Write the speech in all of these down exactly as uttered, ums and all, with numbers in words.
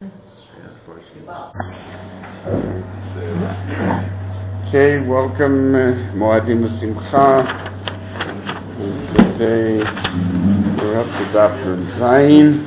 Okay, welcome, uh, Moadim Simcha. Today we're up to Daf Zayin,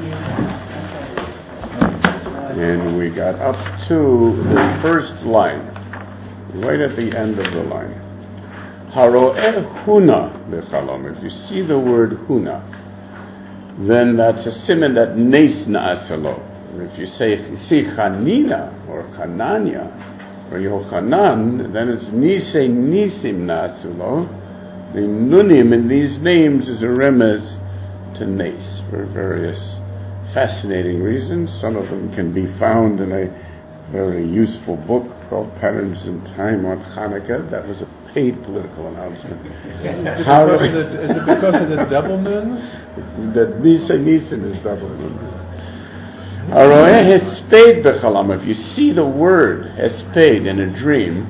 and we got up to the first line, right at the end of the line. Haro'eh huna b'chalom. If you see the word huna, then that's a siman that nes na'asalo. If you say see Chanina or Chananya or Yochanan, then it's Nise Nisim Nasulo. The Nunim in these names is a remez to Nes for various fascinating reasons. Some of them can be found in a very useful book called Patterns in Time on Hanukkah. That was a paid political announcement. Is, How it, because of the, is it because of the double nuns? That Nise Nisim is double nuns. If you see the word hesped in a dream,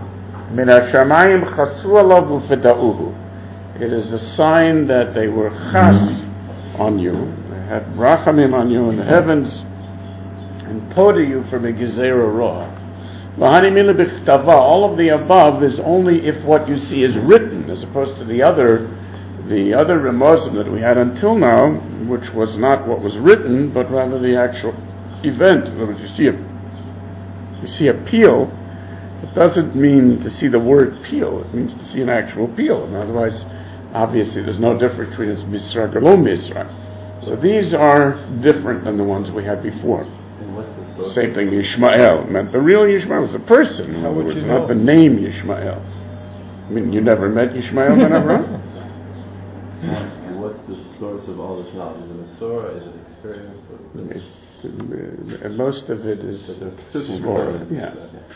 it is a sign that they were chas on you, they had rachamim on you in the heavens, and poda you from a gezerah roa. All of the above is only if what you see is written, as opposed to the other the other remozim that we had until now, which was not what was written, but rather the actual event. In other words, you see a you see a peel. It doesn't mean to see the word peel. It means to see an actual peel. And otherwise, obviously, there's no difference between it's misra or lo misra. So these are different than the ones we had before. And what's the source? Same thing. Yishmael meant the real Yishmael was a person. In other words, not the name Yishmael. I mean, you never met Yishmael Ben Avraham? And what's the source of all this knowledge? Is it a Masorah? Is it experience? It's, uh, most of it is Svorah. Yeah.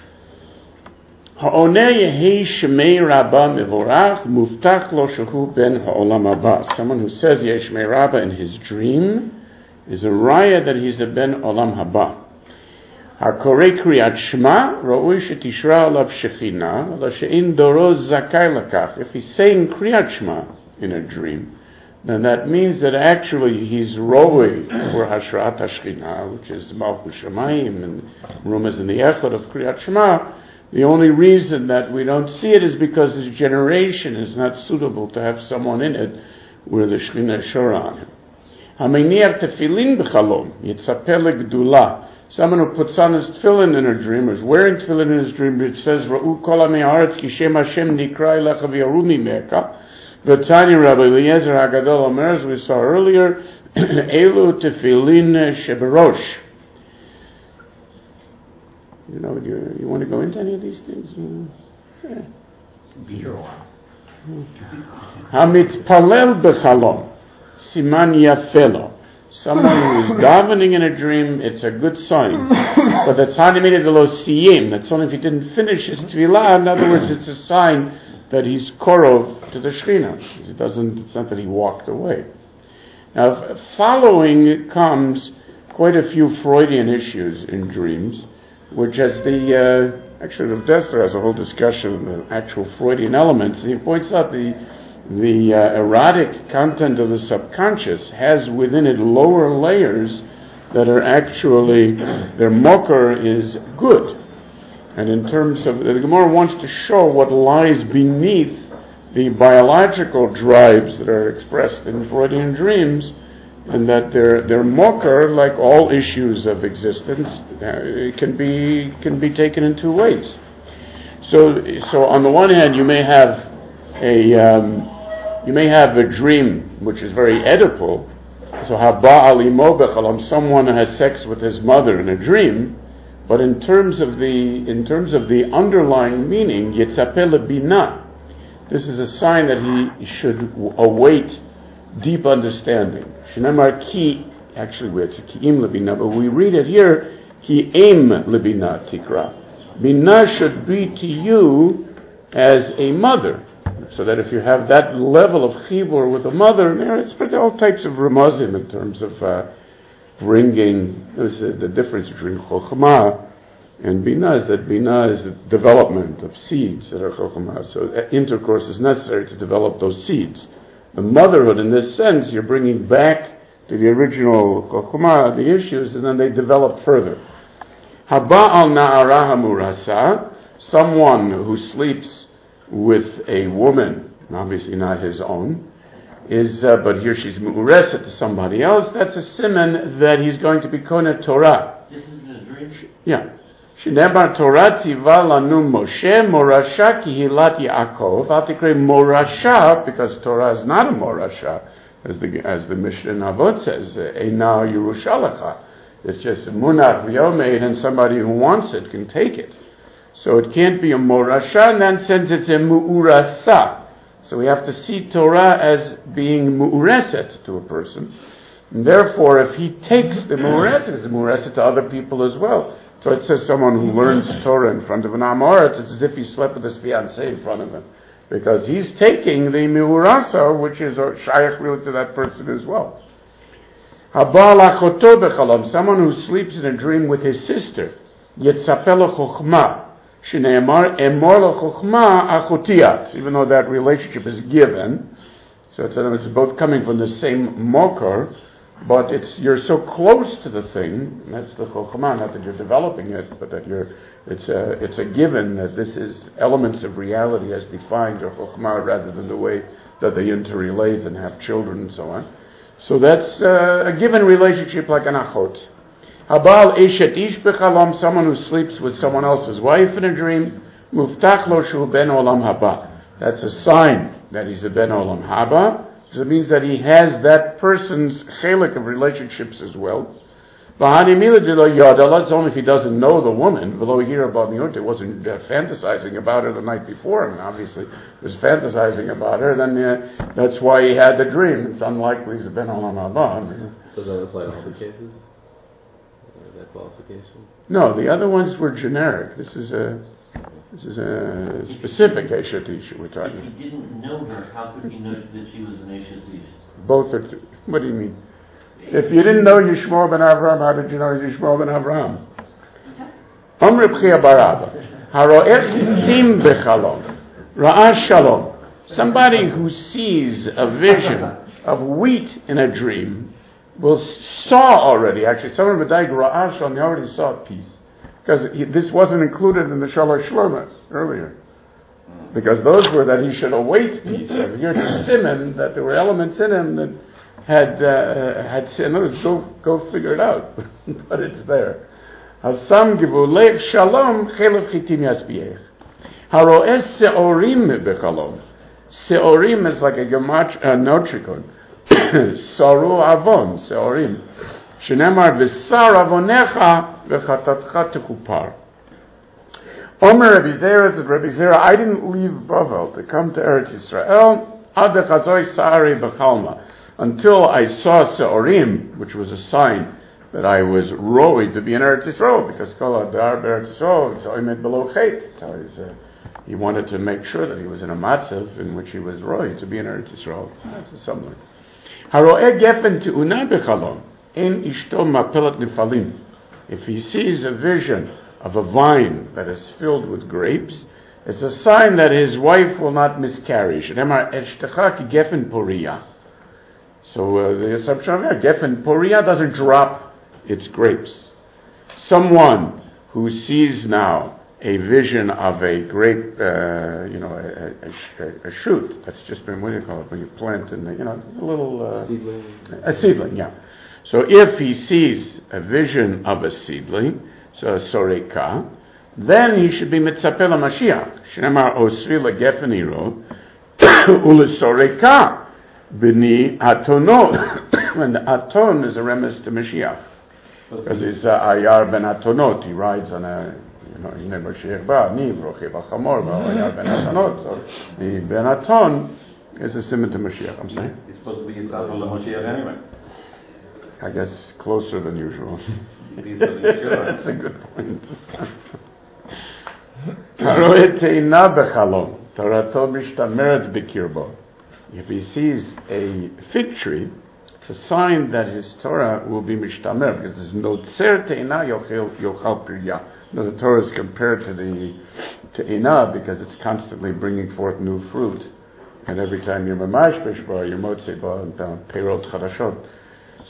Ha'oneh yehi shemei rabba mevorach muftach lo shehu ben ha'olam haba. Someone who says yehi shemei rabba in his dream is a raya that he's a ben olam haba. Ha'korei kriyat shema ra'ui shetishra alav shechina la she'in doro zakai lakach. If he's saying kriyat shema in a dream, then that means that actually he's rowing for Hashrat HaShechina, which is Malchus Shamayim and rumors in the Echad of Kriyat Shema. The only reason that we don't see it is because his generation is not suitable to have someone in it where the Shechina is shora on him. Hameniach tefillin b'chalom, yitzapeh legdula. Someone who puts on his tefillin in a dream, or is wearing tefillin in his dream, it says, Ra'u kol amei haaretz ki shem Hashem nikra elecha v'yaru mimeka. The Tanya Rabbi Eliezer Hagadol Omer, as we saw earlier, Elu Tefillin Sheberosh. You know, you, you want to go into any of these things? Yeah. Be here a while. Hamitzpalel Bechalom, Siman Yafelo. Someone who is davening in a dream, it's a good sign. But that's Hanimini de lo Siyim. That's only if he didn't finish his Tefillah. In other words, it's a sign that he's korov to the Shechina. It doesn't, it's not that he walked away. Now, following comes quite a few Freudian issues in dreams, which as the, uh, actually Rav Dessler has a whole discussion of the actual Freudian elements, and he points out the, the uh, erotic content of the subconscious has within it lower layers that are actually, their mocker is good. And in terms of, the Gemara wants to show what lies beneath the biological drives that are expressed in Freudian dreams, and that their their mocker, like all issues of existence, uh, can be can be taken in two ways. So, so on the one hand, you may have a um, you may have a dream which is very Oedipal. So, haba alimo bechalam, someone has sex with his mother in a dream. But in terms of the in terms of the underlying meaning, yitzapeh lebina, this is a sign that he should await deep understanding. Shnamar ki, actually it's ki'im lebina, but we read it here, ki'im lebina tikra. Bina should be to you as a mother, so that if you have that level of chibur with a mother, there it's all types of remozim in terms of. Uh, bringing, there's a, the difference between chokhmah and bina is that bina is the development of seeds that are chokhmah. So intercourse is necessary to develop those seeds. The motherhood, in this sense, you're bringing back to the original chokhmah, the issues, and then they develop further. Haba'al na'ara hamurasa, someone who sleeps with a woman, obviously not his own, is, uh, but here she's mu'ureset to somebody else, that's a siman that he's going to be kona Torah. This is in a dream? Yeah. Shnebar Torah tziva lanu Moshe morasha ki hilat Yaakov. I'll take morasha because Torah is not a morasha, as the as the Mishnah Avot says, Eina Yerushalecha. It's just a munach v'yomeid, and somebody who wants it can take it. So it can't be a morasha, and then since it's a mu'urasa, so we have to see Torah as being mu'ureset to a person. And therefore, if he takes the mu'ureset, it's mu'ureset to other people as well. So it says someone who learns Torah in front of an Amoritz, it's as if he slept with his fiancée in front of him. Because he's taking the mi'urasa, which is a shaykh really to that person as well. Habal achoto b'chalom, someone who sleeps in a dream with his sister. Yetzapelo chokhmah, shneimar emor lo chokhmah achotiyat. Even though that relationship is given, so it's, it's both coming from the same mokar, but it's you're so close to the thing. That's the chokhmah, not that you're developing it, but that you're. It's a it's a given that this is elements of reality as defined or chokhmah, rather than the way that they interrelate and have children and so on. So that's uh, a given relationship like an achot. Habal eshet ish b'chalom, someone who sleeps with someone else's wife in a dream. Muftach lo shu ben olam haba. That's a sign that he's a ben olam haba. So it means that he has that person's chelik of relationships as well. It's only if he doesn't know the woman. Below here about Miut, wasn't uh, fantasizing about her the night before, and obviously was fantasizing about her. Then uh, that's why he had the dream. It's unlikely he's been on Olam. Does that apply to all the cases? Uh, that qualification? No, the other ones were generic. This is a this is a specific Eshet Isha we're talking. If he didn't know her, how could he know that she was an Eshet Isha? Both are. T- what do you mean? If you didn't know Yishmael ben Avraham, how did you know he's Yishmael ben Avraham? Omri B'chia Barabba. Haro'eh chitzim b'chalom. Ra'ah shalom. Somebody who sees a vision of wheat in a dream will saw already, actually, some of the Daig Ra'ah shalom, he already saw a piece. Because he, this wasn't included in the Shalosh Shlomas earlier. Because those were that he should await peace. And here's a simon that there were elements in him that had uh, had sin. Go go figure it out, but it's there. Hasam givulech shalom chelav chitim yasbiech. Haroes seorim bechalom. Seorim is like a gemat a notricon. Saru avon seorim. Shenemar v'sar avonecha v'chatatcha tekupar. Omer Rabbi Zera said, Rabbi Zera, I didn't leave Bavel to come to Eretz Yisrael ad chazoi sari b'chalma, until I saw Seorim, which was a sign that I was roi to be in Eretz Yisrael, because Kol Adar Eretz Yisrael, so I made below Chet. So he's, uh, he wanted to make sure that he was in a matzav in which he was roi to be in Eretz Yisrael. That's a summary. Haroeh gefen te'una b'chalom, in ishto mapelat nifalim. If he sees a vision of a vine that is filled with grapes, it's a sign that his wife will not miscarry. Shemar eshtecha ki gefen poria. So uh, the assumption of yeah, gefen poria doesn't drop its grapes. Someone who sees now a vision of a grape, uh, you know, a, a, a shoot that's just been, what do you call it, when you plant in the, you know, a little uh, seedling. A seedling, yeah. So if he sees a vision of a seedling, so a soreka, then he should be mitzapel Mashiach. Shemar osri legefen iro ule soreka b'ni atonot. And the aton is a remes to Mashiach, because it's uh, ayar ben atonot. He rides on a, you know, hine Mashiach ba ni vroche b'chamor ba ayar ben atonot. So the ben aton is a simon to Mashiach. I'm saying it's supposed to be mitzapel Mashiach anyway. I guess closer than usual. That's a good point. If he sees a fig tree, it's a sign that his Torah will be mishtamer, because there's no tzer te'ina yochal pirya. No, the Torah is compared to the te'ina because it's constantly bringing forth new fruit, and every time you're mamash b'shba, you're motzei ba and peirot chadashot.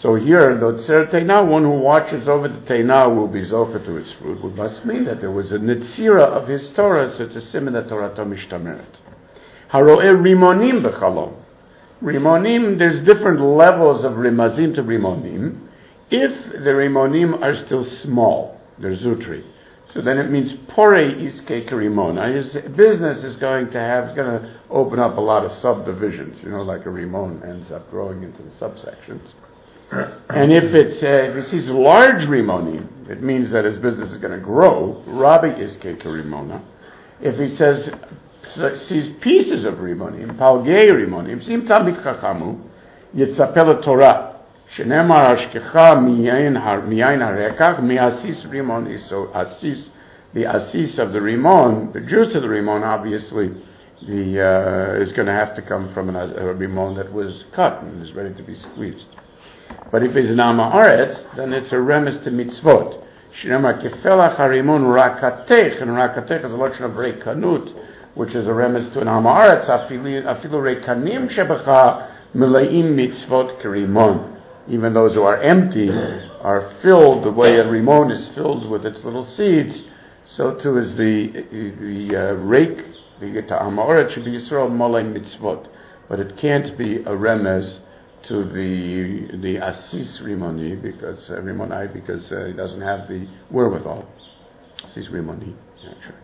So here, the Otzer Teina, one who watches over the Teina will be zocher to its fruit, which must mean that there was a Nitzira of his Torah, so it's a siman that Torah Mishtameret. Haro'eh Rimonim B'chalom. Rimonim, there's different levels of Rimazim to Rimonim. If the Rimonim are still small, they're Zutri. So then it means Porei Iske Karimon. His business is going to have, is going to open up a lot of subdivisions, you know, like a Rimon ends up growing into the subsections. And if it's, uh, if he sees large Rimonim, it means that his business is going to grow. Rabbi Iske Karimona. If he says, sees pieces of Rimonim, Palgei Rimonim, Sim Talmid Chachamu, Yitzapel Torah. Shenemar Ashkecha miyayin harekach miasis rimon. So asis, the asis of the rimon, the juice of the rimon, obviously, the uh, is going to have to come from an, a rimon that was cut and is ready to be squeezed. But if it's an amaretz, then it's a remes to mitzvot. Shenemar kefelach harimon rakatech, and rakatech is a lotion of reikanut, which is a remes to an amaretz. Afilu reikanim shebecha milaim mitzvot kerimon. Even those who are empty are filled the way a rimon is filled with its little seeds. So too is the the uh, rake, the ta'amaret should be Yisrael molay mitzvot, but it can't be a remez to the the asis rimoni because uh, rimonai because uh, he doesn't have the wherewithal. Asis rimoni, actually.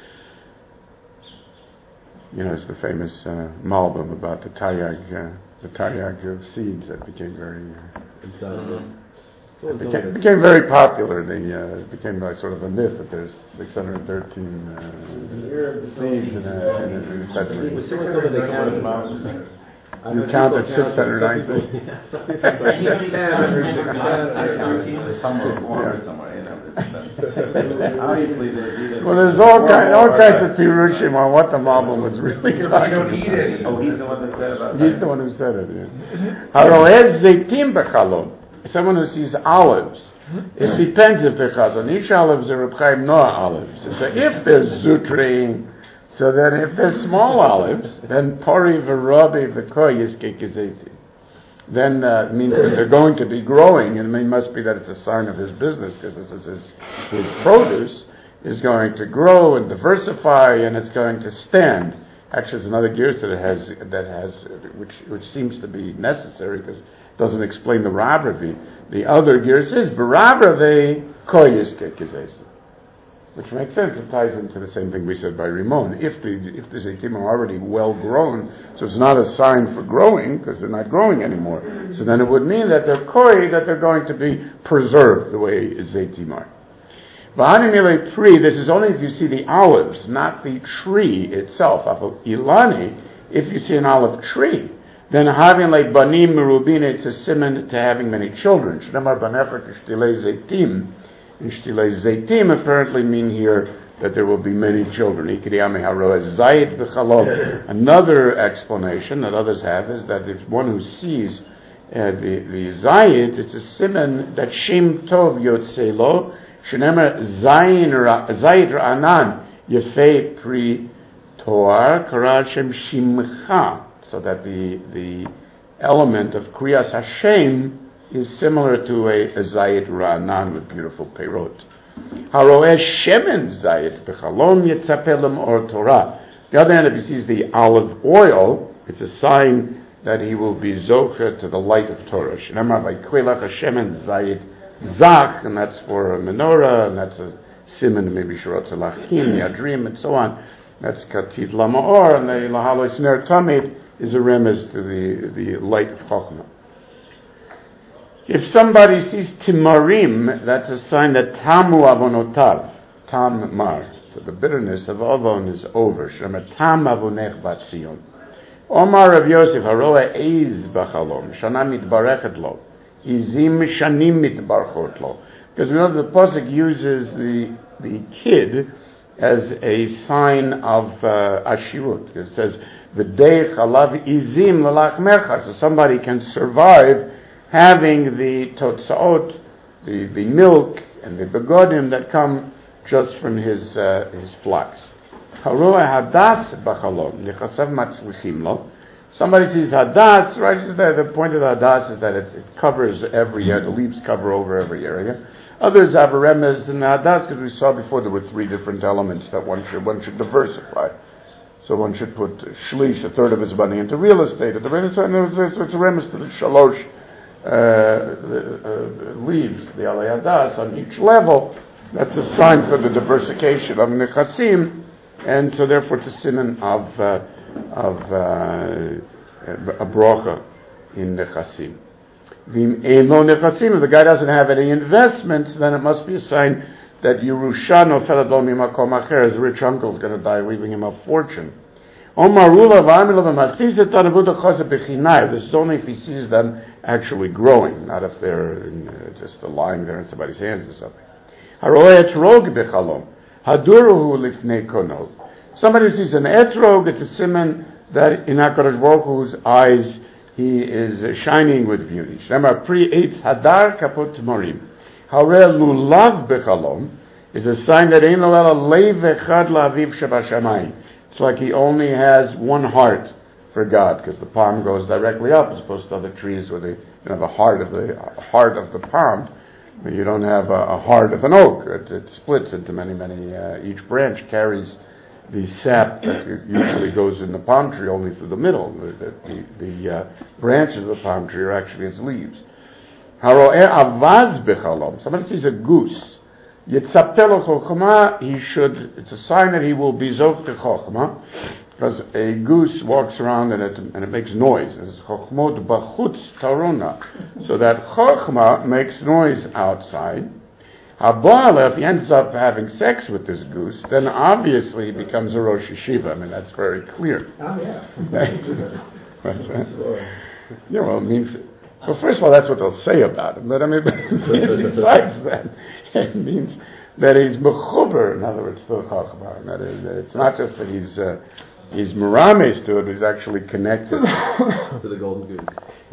You know, it's the famous uh, malbim about the taryag. Uh, the taryag of seeds that became very uh, it became, became very popular. The uh, it became like sort of a myth that there's six hundred thirteen uh, seeds in a, in a, in a century. You counted six hundred nineteen. Well, there's all kinds, all kinds of pirushim on what the Malbim was really talking about. Oh, he's the one that said about that. He's the one who said it. Yeah. Haroed zeitim b'chalom. Someone who sees olives. It depends if they're chazanish olives or Reb Chaim Noah olives. So if they're zutri. So then if they're small olives, then pori v'rabi v'koy yiskek gezeitim. Then uh, it means that they're going to be growing, and it must be that it's a sign of his business, because this is his, his produce is going to grow and diversify, and it's going to stand. Actually, there's another gears that it has, that has, which which seems to be necessary, because it doesn't explain the Rabravi. The other gears is B'Rabravi koy yiskek gezeitim. Which makes sense. It ties into the same thing we said by Rimon. If the if the zeitim are already well grown, so it's not a sign for growing because they're not growing anymore. So then it would mean that they're koi, that they're going to be preserved the way zeitim are. V'hanimile pri. This is only if you see the olives, not the tree itself. Ilani, if you see an olive tree, then having like banim merubin, it's a siman to having many children. Shnamar banefer k'shtilei zeitim. Ishtilei zeitim apparently mean here that there will be many children. Another explanation that others have is that if one who sees uh, the the zayit, it's a siman that shem tov yotzelo shenemer zayin zayit ra'anan yefei pri toar karal shem shimcha, so that the the element of kriyas Hashem is similar to a, a zayit ra'anan with beautiful peirot. Haroeh shemen zayit b'chalom yitzapelem or Torah. The other hand, if he sees the olive oil, it's a sign that he will be zocher to the light of Torah. Shnamar vaykwelach hashemen zayit zach, and that's for a menorah, and that's a siman maybe shirot zalachim, yadrim, and so on. That's katit lamaor, and the lahalo sner tamid is a remez to the the light of Chochmah. If somebody sees timarim, that's a sign that tamu avonotav, tam mar. So the bitterness of avon is over. Shema tam avonech bat Zion. Omar Rav Yosef haroa eiz b'chalom shana mitbarechet lo, izim shanim mitbarchot lo. Because we know that the pasuk uses the the kid as a sign of uh, ashirut. It says v'dei chalav izim lalachmercha. So somebody can survive having the totzaot, the, the milk and the begodim that come just from his uh, his flocks. Haroa hadas b'chalom lichasav matzlichim lo. Somebody sees hadas, right? The point of the hadas is that it, it covers every year. The leaves cover over every area. Others have a remez in the hadas because we saw before there were three different elements that one should one should diversify. So one should put shlish, a third of his money, into real estate. At the remez, so it's a remez to the shalosh uh, uh, leaves, the alei hadas on each level. That's a sign for the diversification of nechasim, and so therefore it's a siman of uh, of uh, a brocha in nechasim. If the guy doesn't have any investments, then it must be a sign that Yerusha nofelet lo mimakom acher, his rich uncle is going to die, leaving him a fortune. This is only if he sees them actually growing, not if they're in, uh, just lying there in somebody's hands or something. Somebody who sees an etrog, it's a siman that in HaKadosh Baruch Hu's eyes he is shining with beauty. Shema pri eitz hadar kapot morim. Hare lulav bechalom is a sign that ein lo ela leiv echad la'aviv shebashamayim. It's like he only has one heart for God, because the palm goes directly up as opposed to other trees where they you have a heart of the a heart of the palm. But you don't have a, a heart of an oak. It, it splits into many, many. Uh, each branch carries the sap that usually goes in the palm tree only through the middle. The, the, the uh, branches of the palm tree are actually its leaves. Haro'eh avaz bechalom. Somebody sees a goose. Yitzapelo chokhmah. He should. It's a sign that he will be zoch to chokhmah, because a goose walks around and it and it makes noise. It's chokhmot bachutz tarona. So that chokhmah makes noise outside. Habala, if he ends up having sex with this goose, then obviously he becomes a Rosh Yeshiva. I mean, that's very clear. Oh, yeah. Yeah, well, it means, well, first of all, that's what they'll say about him. But I mean, besides that, it means that he's mechuber, in other words, to the Chachma. That is, it's not just that he's, uh, he's merames to it, he's actually connected to the golden goose.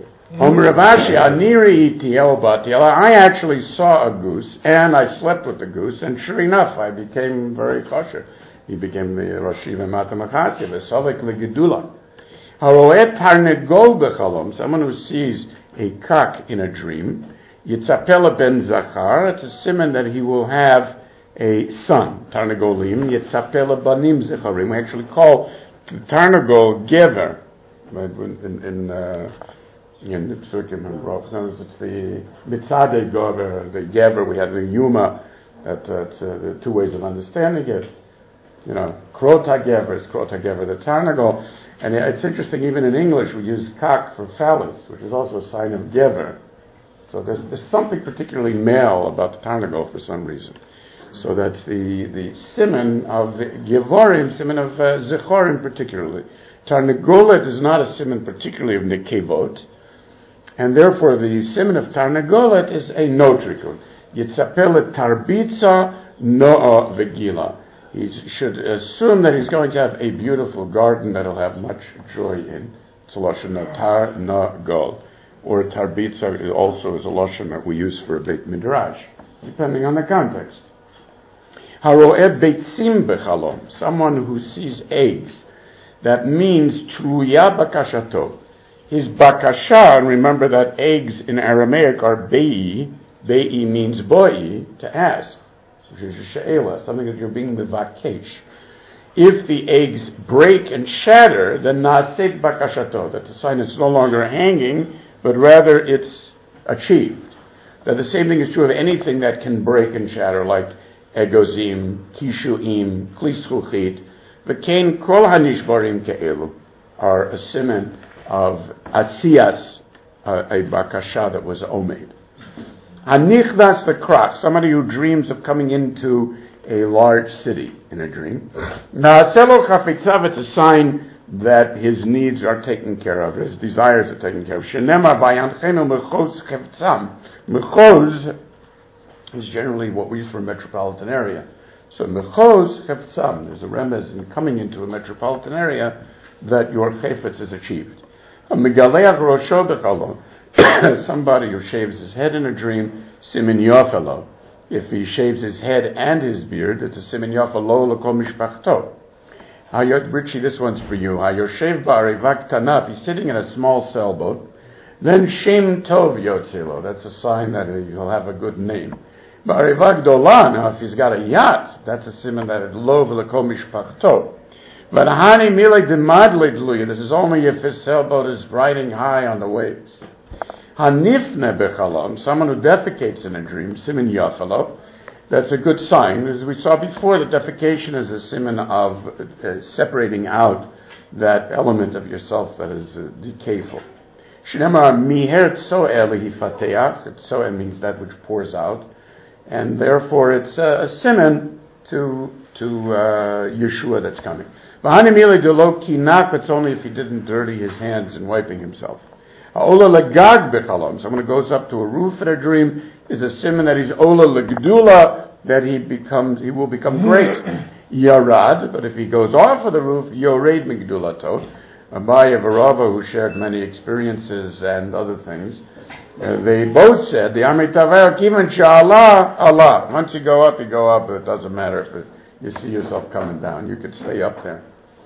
I actually saw a goose, and I slept with the goose, and sure enough, I became very kosher. He became the Rosh Yeshiva Mata Machasya, v'sovek legedula. Haroet tarnegol bechalom, someone who sees a cock in a dream, yitzapela ben zachar, it's a siman that he will have a son, tarnegolim, yitzapela banim zecharim. We actually call the tarnegol gever, in, in uh, in the Psukim and Brachos. No, it's the Mitzadeh Gover, the Gever. We had the Yuma. That, that's uh, the two ways of understanding it. You know, Krota Gever is Krota Gever, the Tarnagol. And it's interesting, even in English, we use kak for phallus, which is also a sign of Gever. So there's, there's something particularly male about the Tarnagol for some reason. So that's the, the siman of Gevorim, siman of uh, Zechorim particularly. Tarnagolet is not a siman particularly of Nekevot. And therefore, the siman of Tarnagolet is a notrikun. Yitzapel tarbitza no'a vegila. He should assume that he's going to have a beautiful garden that he'll have much joy in. It's a lashon of tar na gol, or tarbitza also is a lashon that we use for a beit midrash, depending on the context. Haro'eh beitzim bechalom. Someone who sees eggs. That means tluya bakashato. His bakasha, and remember that eggs in Aramaic are be'i. Be'i means boi, to ask. Which is a she'ela, something that you're being mevakesh. If the eggs break and shatter, then na'aseh bakashato. That's a sign it's no longer hanging, but rather it's achieved. Now the same thing is true of anything that can break and shatter, like egozim, kishuim, klischuchit. V'kein kol hanishbarim ke'elu are a siman of asiyas, uh, a bakasha that was omed. Hanichdas the krach, somebody who dreams of coming into a large city in a dream. Na'aselo chafetzav, it's a sign that his needs are taken care of, his desires are taken care of. Shenema bayanchenu mechoz cheftzam. Mechoz is generally what we use for a metropolitan area. So mechoz cheftzam, there's a remez in coming into a metropolitan area that your chefetz is achieved. Megaleach rosho bechalom. Somebody who shaves his head in a dream, simin yofelo. If he shaves his head and his beard, it's a simin yofelo l'kol mishpachto. Hayot Richie, this one's for you. Hayoshev ba'arivak tanaf. He's sitting in a small sailboat. Then Shem Tov Yotzelo. That's a sign that he'll have a good name. Ba'arivak dola. Now, if he's got a yacht, that's a siman that it lo v'leko mishpachto. But hani milei demadle dluya. This is only if his sailboat is riding high on the waves. Hanifne bechalom. Someone who defecates in a dream. Siman yafalo. That's a good sign. As we saw before, the defecation is a siman of uh, separating out that element of yourself that is uh, decayful. Shnemar miher tzoeh lehifateach. Tzoeh means that which pours out, and therefore it's uh, a siman to to uh, Yeshua that's coming. V'hanimile delo kinak. It's only if he didn't dirty his hands in wiping himself. Ola legag bechalom. Someone who goes up to a roof in a dream is a siman that he's ola legdula, that he becomes, he will become great. Yarad, but if he goes off of the roof, yored migdulato. Abaye Varava, who shared many experiences and other things, uh, they both said, the Amri Taver, Kivan Sha'Allah, Allah. Once you go up, you go up, it doesn't matter if it, you see yourself coming down. You could stay up there.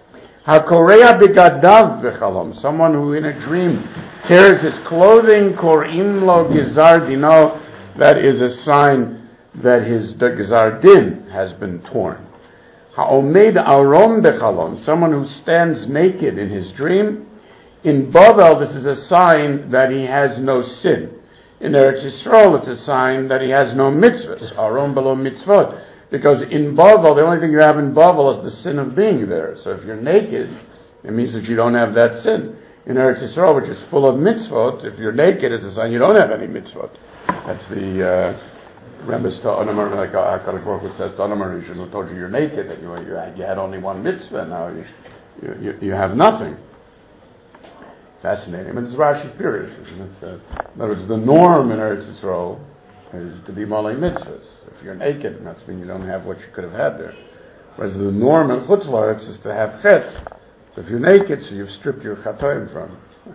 HaKorea begadav bechalom. Someone who in a dream tears his clothing, korim lo gizar dino. That is a sign that his gizar din has been torn. Ha'omed arom bechalom. Someone who stands naked in his dream. In Bavel, this is a sign that he has no sin. In Eretz Yisrael, it's a sign that he has no mitzvahs. Arom below mitzvot. Because in Bavel, the only thing you have in Bavel is the sin of being there. So if you're naked, it means that you don't have that sin. In Eretz Yisrael, which is full of mitzvot, if you're naked, it's a sign you don't have any mitzvot. That's the uh, Rebbe to Onamar, like HaKadosh Baruch Hu says to Onamar, who told you you're naked, that you, you, had, you had only one mitzvah, now you, you, you have nothing. Fascinating. I mean, this is Rashi's period. It's, uh, in other words, the norm in Eretz Yisrael is to be malei mitzvahs. If you're naked, it must mean you don't have what you could have had there. Whereas the norm in Chutz La'aretz is to have chet. So if you're naked, so you've stripped your chatoim from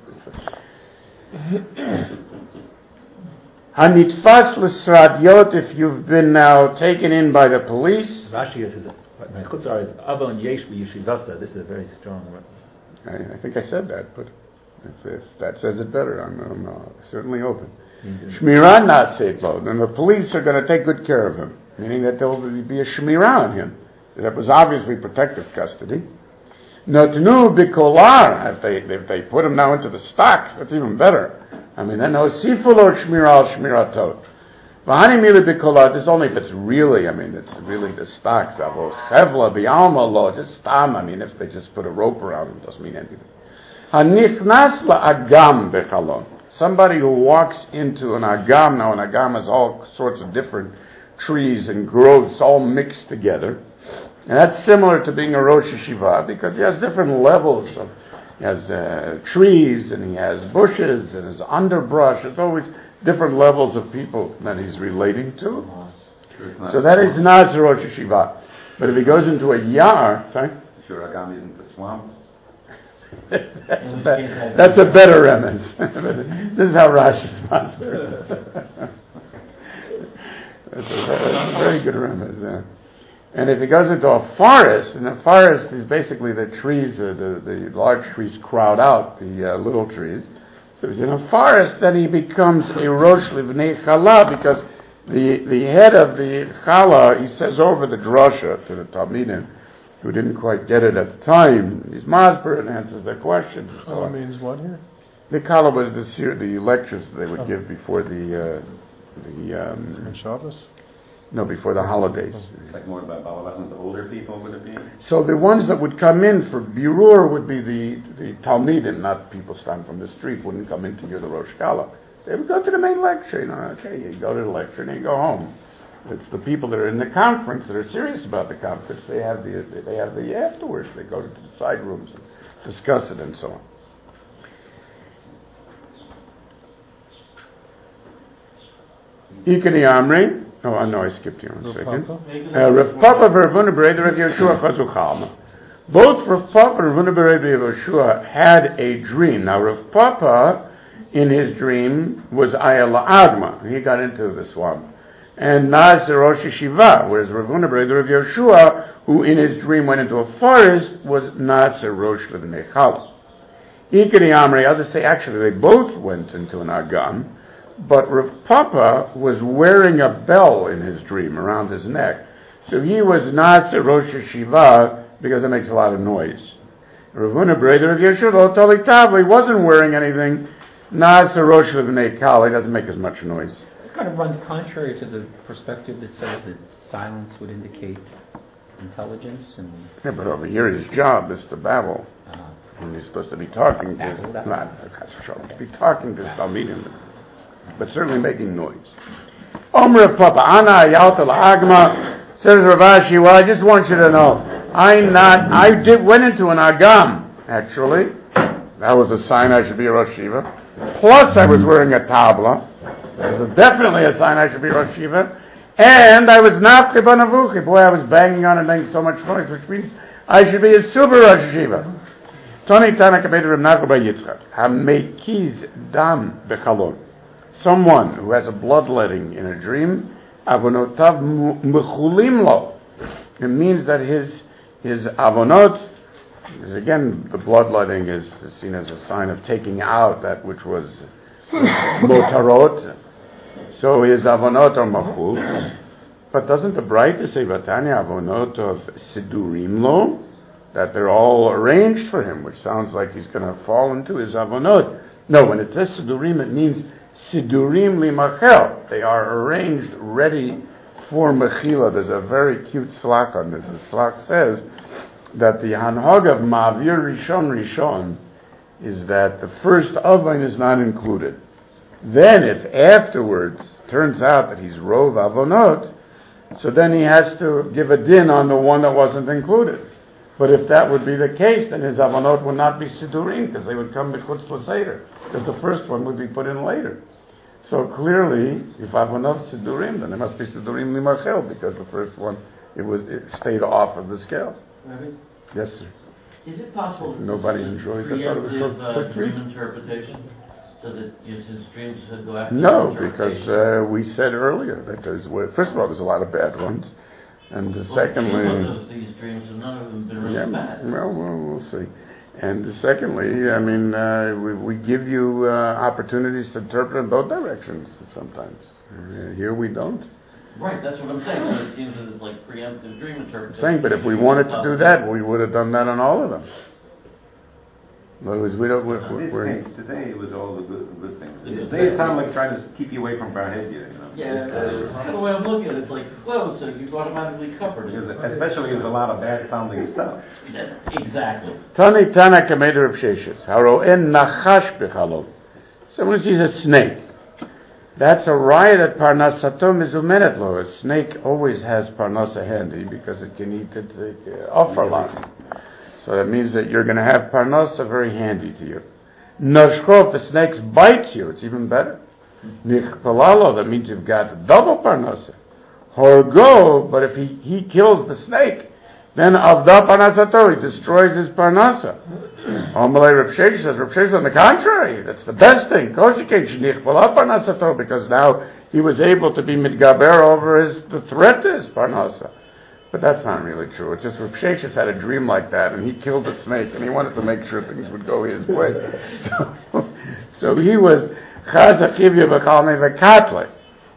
it. Hanitfas l'sradyot, if you've been now taken in by the police. Rashi says, Chutz La'aretz, Avon Yesh B'Yeshivasa. This is a very strong word. I, I think I said that, but if, if that says it better, I'm, I'm uh, certainly open. Shmirah na'aseit lo. Then the police are going to take good care of him, meaning that there will be a shmirah on him. That was obviously protective custody. Notnu bikolar. If they if they put him now into the stocks, that's even better. I mean, then no sifulo shmirah al shmiratot. V'hani mili bikolar. This is only if it's really. I mean, it's really the stocks. Avo chevla bi'alma lo. Just stam. I mean, if they just put a rope around him, it doesn't mean anything. Hanichnas la'agam bechalon. Somebody who walks into an agam, now an agam is all sorts of different trees and growths all mixed together. And that's similar to being a Rosh Yeshiva because he has different levels of, he has uh, trees and he has bushes and his underbrush. There's always different levels of people that he's relating to. So that is not Rosh Yeshiva. But if he goes into a yar, sorry? Sure, agam isn't the swamp. that's, a be- that's a better remez. This is how Rashi responds. That's a very, very good remez. Yeah. And if he goes into a forest, and a forest is basically the trees, uh, the, the large trees crowd out the uh, little trees. So if he's in a forest, then he becomes a Rosh Livnei Chala, because the the head of the Chala, he says over the drasha to the Talmidim, who didn't quite get it at the time. He's Masber and answers their questions. So Chala means what here? The Kala was the, the lectures that they would oh. give before the, uh, the, um... Shabbos? No, before the holidays. It's like more about Baal, the older people, would it be? So the ones that would come in for Birur would be the, the Talmidim, not people standing from the street, wouldn't come in to hear the Rosh Kala. They would go to the main lecture, you know, okay, you go to the lecture and you go home. It's the people that are in the conference that are serious about the conference. They have the they have the afterwards. They go to the side rooms and discuss it and so on. Ikani Amri. Oh, no, I skipped you one second. Rav Papa Ravuna Berei Rav Yeshua Chazuchalma. Both Rav Papa and Ravuna Berei Rav Yeshua had a dream. Now Rav Papa, in his dream, was Ayala Agma. He got into the swamp. and Na'aseh Rosh Yeshiva, whereas Rav Huna, brother of Yeshua, who in his dream went into a forest, was Na'aseh Rosh Levnei Chala. Ikari Amri, others say actually they both went into an Agam, but Rav Papa was wearing a bell in his dream around his neck. So he was Na'aseh Rosh Yeshiva because it makes a lot of noise. Rav Huna, brother of Yeshua, Toli Tav, he wasn't wearing anything. Na'aseh Rosh Levnei Chala, he doesn't make as much noise. This kind of runs contrary to the perspective that says that silence would indicate intelligence and... Yeah, but over here his job is to babble. Uh, And he's supposed to be talking to, Babble, that not, to be talking to Talmidim, but certainly making noise. Omer Papa, Ana Yalta Agma, says Rav Ashi, well, I just want you to know, I'm not, I did, went into an Agam, actually. That was a sign I should be a Rosh Yeshiva. Plus I was wearing a tabla. That was definitely a sign I should be Rosh Yeshiva. And I was Nafchi Banavuchi. Boy, I was banging on and making so much noise, which means I should be a super Rosh Yeshiva. Tony Tanaka Beit Reb Nachman bar Yitzchak. Hamekiz dam bechalon. Someone who has a bloodletting in a dream, avonotav mechulim lo. It means that his his avonot, because again the bloodletting is seen as a sign of taking out that which was motarot. So his avonot are machul. But doesn't the Braita say Vatanya avonot of sidurim lo? That they're all arranged for him, which sounds like he's going to fall into his avonot. No, when it says sidurim, it means sidurim limachel. They are arranged, ready for mechila. There's a very cute slach on this. The slach says that the hanhag of ma'avir rishon rishon is that the first avon is not included. Then, if afterwards turns out that he's rov avonot, so then he has to give a din on the one that wasn't included. But if that would be the case, then his avonot would not be sidurim, because they would come b'chutz l'seder, because the first one would be put in later. So clearly, if avonot sidurim, then it must be sidurim limachel, because the first one, it was it stayed off of the scale. Rabbi? Yes, sir. Is it possible that Nobody this is a enjoyed it. I thought it was so preemptive uh, quick dream read. interpretation? So that, you know, since dreams should go after No, the because interpretation? uh, we said earlier that there's, well, first of all, there's a lot of bad ones, and uh, Well, secondly, two of these dreams have none of them been really yeah, bad. well, well, we'll see. And secondly, I mean, uh, we, we give you uh, opportunities to interpret in both directions sometimes. Uh, here we don't. Right, that's what I'm saying. So it seems that it's like preemptive dream interpretation. I'm saying, but if we wanted to do that, we would have done that on all of them. In other words, we don't. We're, In this we're, case, today it was all the good, good things. The good Today it things. sounded like trying to keep you away from Barhedia, you know. Yeah, that's kind of the way I'm looking at it. It's like, whoa, so you've automatically covered it. Because especially with a lot of bad sounding stuff. Yeah, exactly. Tani Tana Kameder of Sheshes. Haroen Nachash Bechalom. Someone sees a snake. That's a raya that Parnasato Mizumenet lo. A snake always has Parnasa handy because it can eat it uh, offerlan. So that means that you're going to have Parnasa very handy to you. Noshko, if the snake bites you, it's even better. Nichpalalo, that means you've got double Parnasa. Horgo, but if he, he kills the snake, then Avda Parnasato, he destroys his Parnasa. Amalei Rav Sheshes says, Rav Sheshes on the contrary, that's the best thing. Parnasato, because now he was able to be midgaber over his, the threat to his Parnasa. But that's not really true. It's just Rav Sheshes had a dream like that, and he killed the snake, and he wanted to make sure things would go his way. So, so he was Chazachivya B'chalmei V'katle.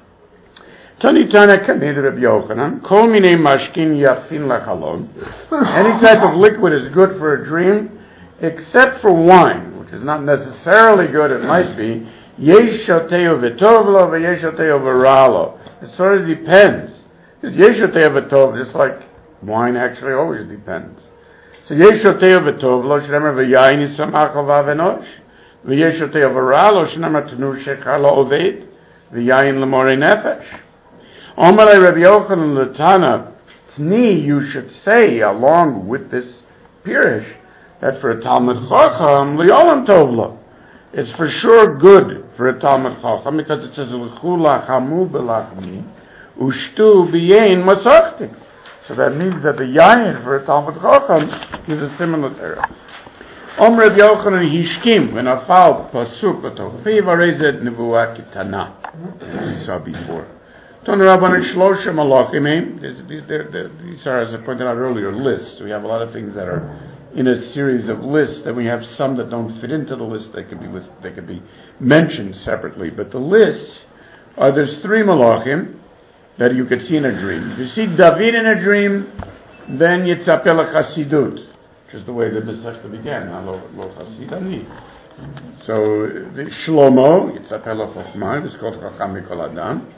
Tani Tana Kamid Reb Yochanan, Kol Minei Mashkin Yafin Lachalon. Any type of liquid is good for a dream, except for wine, which is not necessarily good, it might be. Yesh Shoteo V'tovlo V'yesh Shoteo V'ralo. It sort of depends. Because Yesh Shoteo V'tov, just like wine actually always depends. So Yesh Shoteo V'tovlo, Shnemer V'yayin Yisamach V'avenosh. V'yesh Shoteo V'ralo, Shnemer Tenu Shechar Lo Oved. V'yayin L'morei Nefesh. Omalei Rabbi Yochanan L'Tana, Tni, you should say, along with this Pirish, that for a Talmud Chacham, Li'olam Tovlo. It's for sure good for a Talmud Chacham, because it says, L'chu lachamu b'lachmi, ushtu b'yein masachti. So that means that the yayin for a Talmud Chacham is a similar term. Om Rabbi Yochanan Hishkim, v'nafal pasuk b'tofiv, arezet nevuah kitana. As we saw before. Ton Rabbanan Shlosha Malachim. These are, as I pointed out earlier, lists. We have a lot of things that are in a series of lists. Then we have some that don't fit into the list. They could be list, They could be mentioned separately. But the lists are there's three Malachim that you could see in a dream. If you see David in a dream, then Yitzapel Chasidut, which is the way the Masechta began. Lo Chasid Ani. So the Shlomo Yitzapel Chochma, it's called Chacham Mikol Adam.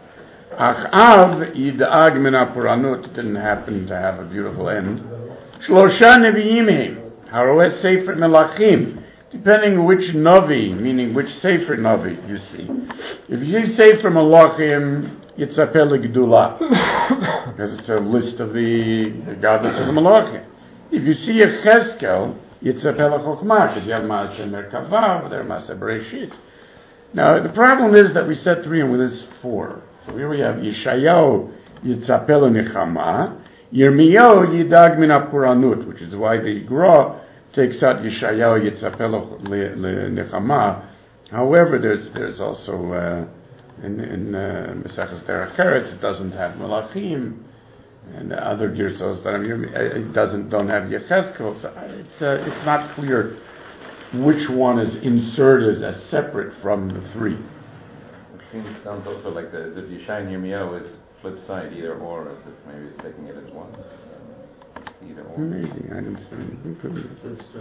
Achav Yid'ag Min HaPuranut didn't happen to have a beautiful end. Shlosha Nevi'im Haroeh Sefer Melachim, depending which Navi, meaning which Sefer Navi you see. If you see Sefer Melachim, Yitzapel Gdula, because it's a list of the, the godless of the Melachim. If you see a Cheskel, Yitzapel Chochma, because you have Maaseh Merkava, there Maaseh Bereshit. Now the problem is that we said three and with this four. So here we have Yeshayahu Yitzapel Nechama, Yirmiyahu Yidag Min HaPuranut, which is why the Gra takes out Yeshayahu Yitzapel Nechama. However, there's there's also uh, in in Maseches Derech Eretz it doesn't have Malachim, and other Girsos that it doesn't don't have Yecheskel. So it's uh, it's not clear which one is inserted as separate from the three. It sounds also like the, as if Yeshai and Yirmiyahu is flip side, either or, as if maybe it's taking it as one. Either or. Maybe, I didn't see.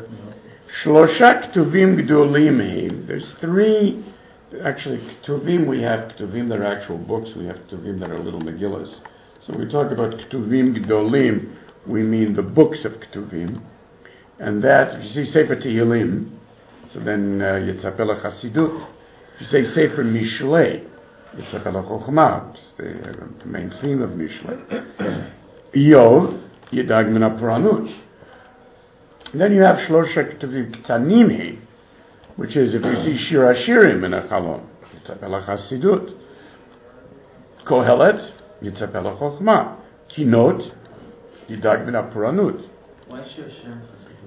Shlosha Ktuvim Gdolim. There's three, actually, Ktuvim we have, Ktuvim that are actual books, we have Ktuvim that are little Megillas. So when we talk about Ktuvim Gdolim, we mean the books of Ktuvim. And that, if you see Sefer Tehillim, so then Yitzapel Chasidut. If you say Sefer Mishlei, Yitzapel Chochma, it's the, the main theme of Mishlei. Yov, Yidag Min HaPuranut. Then you have Shlosha Ktuvim Ktanim, which is if you see Shir Hashirim in a Chalon, Yitzapel Chasidut. Kohelet, Yitzapel Chochma. Kinot, Yidag Min HaPuranut. Why Shir Hashirim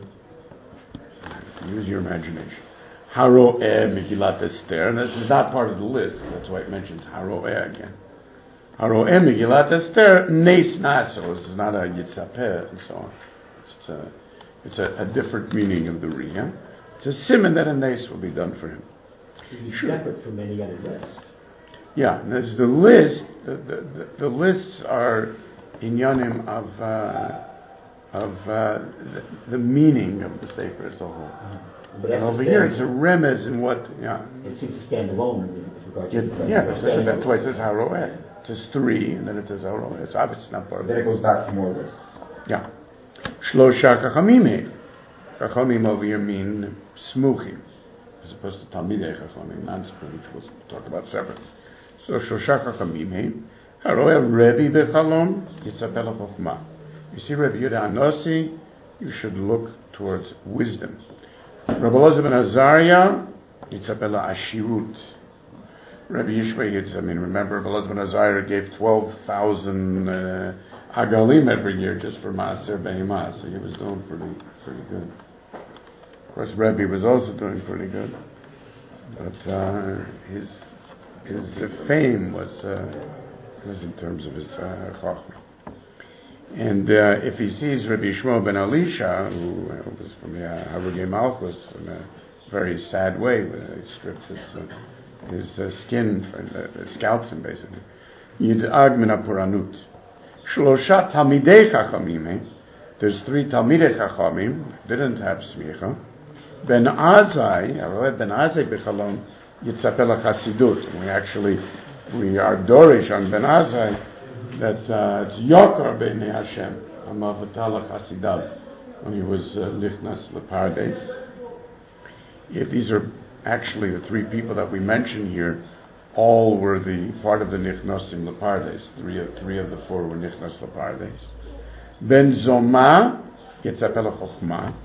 Chasidut? Use your imagination. Haroeh Megillat Esther, and this is not part of the list, that's why it mentions Haroeh again. Haroeh Megillat Esther, Nes Naso, this is not a Yitzapeh, and so on. It's a, it's a, a different meaning of the Riyah. It's a simon that a Nes will be done for him. He's sure. Separate from any other list. Yeah, and there's the list, the, the, the, the lists are inyanim of, uh, of uh, the, the meaning of the Sefer as a whole. Uh-huh. But and over here, it's a remez in what, yeah. It seems to stand alone with regard to yeah, the yeah, but that's why it says Haroeh. It says three, and then it says Haroeh. It's obviously not part of it. Then it goes back to more lists. Yeah. Shlosha Chachamim. Chachamim over here mean smuchim, as opposed to Talmidei Chachamim, non-smuchim, which we'll talk about separately. So Shlosha Chachamim. Haroeh Rebbe Bechalom, Yitzapel Chochma. You see Rebbe Yehuda Anosi, you should look towards wisdom. Rabbi Elazar ben Azariah, Yitzapel Ashirut. Rabbi Yishmael, I mean, remember, Rabbi Elazar ben Azariah gave twelve thousand uh, Agalim every year just for Maaser Behemah, so he was doing pretty, pretty good. Of course, Rebbe was also doing pretty good, but uh, his his uh, fame was uh, was in terms of his uh, Chachma. And uh, if he sees Rabbi Shmuel ben Elisha, who uh, was from the uh, Harugei Malchus in a very sad way, where they stripped his, uh, his uh, skin, uh, scalped him basically. Yid'ag min HaPuranut. Shlosha Talmidei Chachamim. There's three Talmidei Chachamim, didn't have smicha. Ben Azai, Haroeh Ben Azai Bechalom, Yitzapel Chasidut. And we actually, we are Dorish on Ben Azai, that uh, it's Yokar B'nei Hashem, Amavatala Chasidav, when he was uh, Lichnas Lepardes. If these are actually the three people that we mention here, all were the part of the Nichnasim Lepardes. Three of three of the four were Nichnas Lepardes. Ben Zoma, Yitzapel Chochma.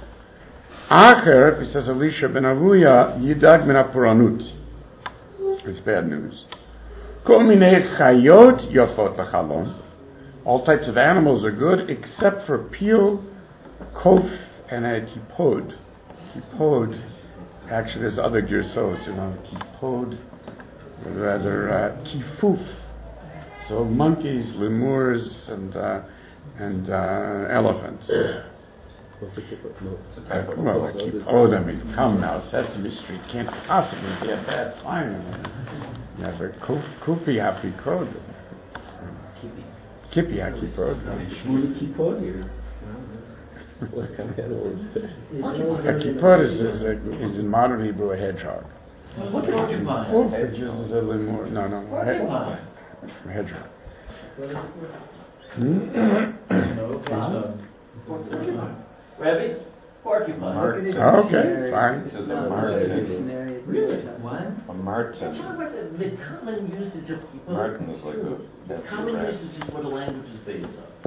Acher, if he says Elisha ben Avuya, Yidag min HaPuranut. It's bad news. Kol minei chayot yofot l'chalon. All types of animals are good except for pil, kof, and a kipod. Kipod, actually there's other girsos, you know, kipod, rather uh, kifuf. So monkeys, lemurs, and uh, and uh, elephants. What's the kippur? No. It's a type of Well, I keep oh, I mean, come now, Sesame Street can't possibly be a bad sign. You have a kupi happy code. Kippy happy code. Shmuley kippur here. What kind of animal is it? A kippur is, is, a, is in modern Hebrew a hedgehog. What's a porcupine? Oh, it's just a lemur. No, no, no. Porcupine. A hedgehog. No, it's, um, Porcupine. Rabbi? Porcupine. Mark. Okay, fine. This is a Martin. Really? What? A It Martin. sounds like the, the common usage of people. Martin is like a The common usage is what a language is based on.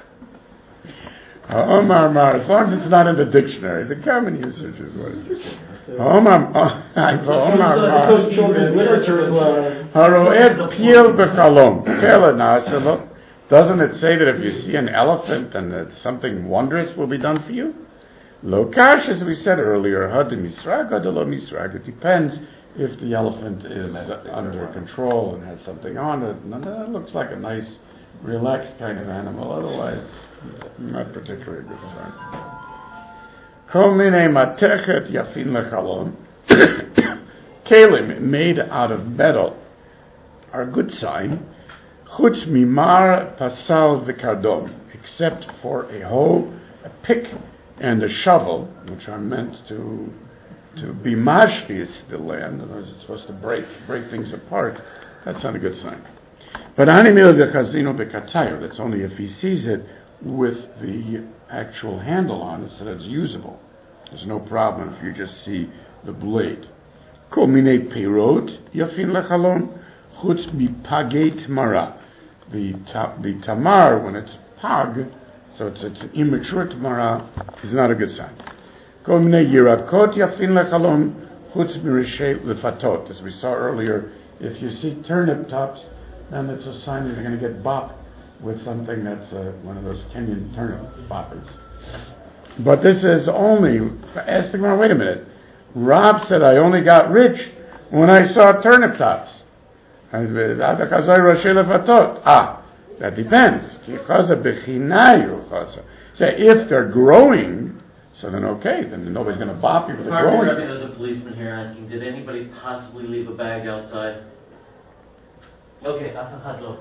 Uh, Omar Mar, as long as it's not in the dictionary, the common usage is what it is. Omar Mar. Children's literature is Haroed piel b'chalom. Kela naselo. Doesn't it say that if you see an elephant and that something wondrous will be done for you? Lokash, as we said earlier, had misrag, had lo misrag. It depends if the elephant is under control and has something on it. And that looks like a nice, relaxed kind of animal. Otherwise, not particularly a good sign. Kol minei matechet yafin lechalom. Kalim made out of metal are a good sign. Chutz mimar pasal v'kardom, except for a hoe, a pick, and a shovel, which are meant to to be mashvis the land. Otherwise, it's supposed to break break things apart. That's not a good sign. But animil v'chazino b'katayr. That's only if he sees it with the actual handle on it, so that it's usable. There's no problem if you just see the blade. Kol minei peirot yafin lechalom chutz mipagei tmara. The ta- the tamar, when it's pag, so it's it's an immature tamara, is not a good sign. Kol minei yirakot yafin lechalom chutz mirishei lefatot. As we saw earlier, if you see turnip tops, then it's a sign that you're going to get bopped with something that's uh, one of those Kenyan turnip boppers. But this is only, ask the Gemara, wait a minute. Rob said, I only got rich when I saw turnip tops. Ah, that depends. So if they're growing, so then okay, then nobody's going to bop you for the growing. Rabbi, there's a policeman here asking, did anybody possibly leave a bag outside? Okay, afahadlo.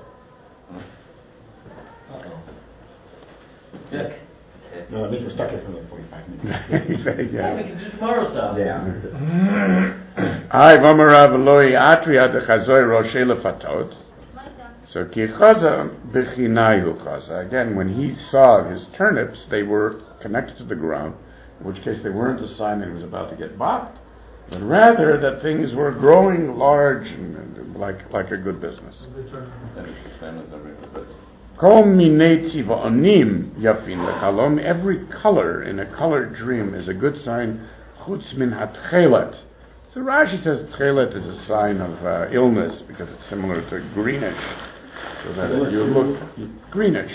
Uh-oh. Dick. No, that means we're stuck here for like forty-five minutes. Yeah, we can do tomorrow stuff. Yeah. Ay, v'amarav lo'i atria dechazoi roshei lefatot. So ki chaza b'chinayu chaza. Again, when he saw his turnips, they were connected to the ground, in which case they weren't a sign that he was about to get bopped, but rather that things were growing large and, and like like a good business. And it's the same as every other. Kol minei tziva'onim yafin lechalom. Every color in a colored dream is a good sign. Chutz min hatchelet. So Rashi says tchelet is a sign of uh, illness because it's similar to greenish. So that if you look greenish,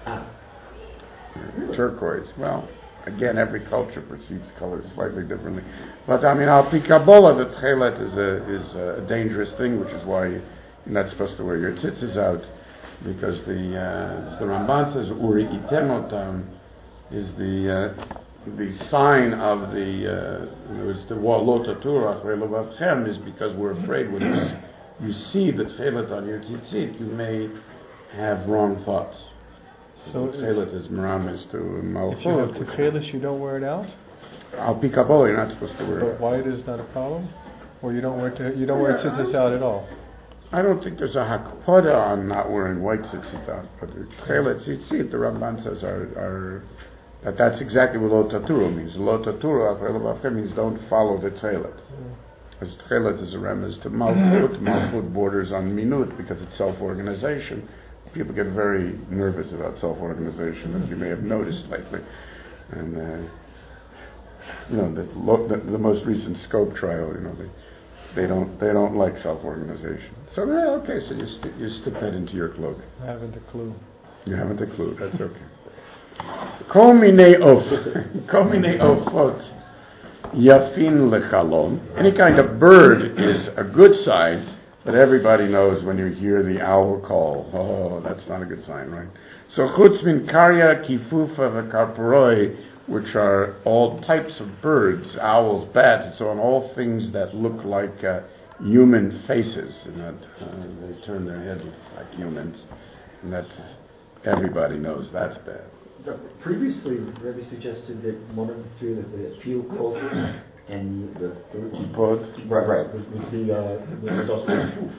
turquoise. Well, again, every culture perceives colors slightly differently. But I mean, al pi Kabbalah, the tchelet is a is a dangerous thing, which is why you're not supposed to wear your tzitzis out. Because the uh, the Ramban says Uri Itenotam is the uh, the sign of the uh, it's the Lotaturach Relovavchem is because we're afraid when you, you see the tchelet on your tzitzit you may have wrong thoughts. So tchelet is meramis to malchut. If you have tchelis, you don't wear it out? Al pi Kabbalah, you're not supposed to wear it. But why it is not a problem? Or you don't wear te- you don't wear tzitzis out at all? I don't think there's a hakpada on not wearing white tzitzit out, but the tchelet tzitzit, the Ramban says, are, are that that's exactly what lo taturu means. Lo taturu means don't follow the tchelet. Because tchelet is a remez to malchut. Malchut borders on minut because it's self-organization. People get very nervous about self-organization, as you may have noticed lately. And uh, you know the, the the most recent scope trial, you know they. They don't. They don't like self-organization. So yeah, okay. So you st- you stick that into your cloak. I haven't a clue. You haven't a clue. That's okay. Kol minei of, kol minei ofot, yafin lechalom. Any kind of bird is a good sign. But everybody knows when you hear the owl call, oh, that's not a good sign, right? So chutz min karya, kifufa, v'karparoi, which are all types of birds, owls, bats, and so on, all things that look like uh, human faces, and that uh, they turn their heads like humans, and that's, everybody knows that's bad. Previously, Rebbe suggested that one of the three, that the peel kof and the Kipot, right, right, with the uh, was also fuf.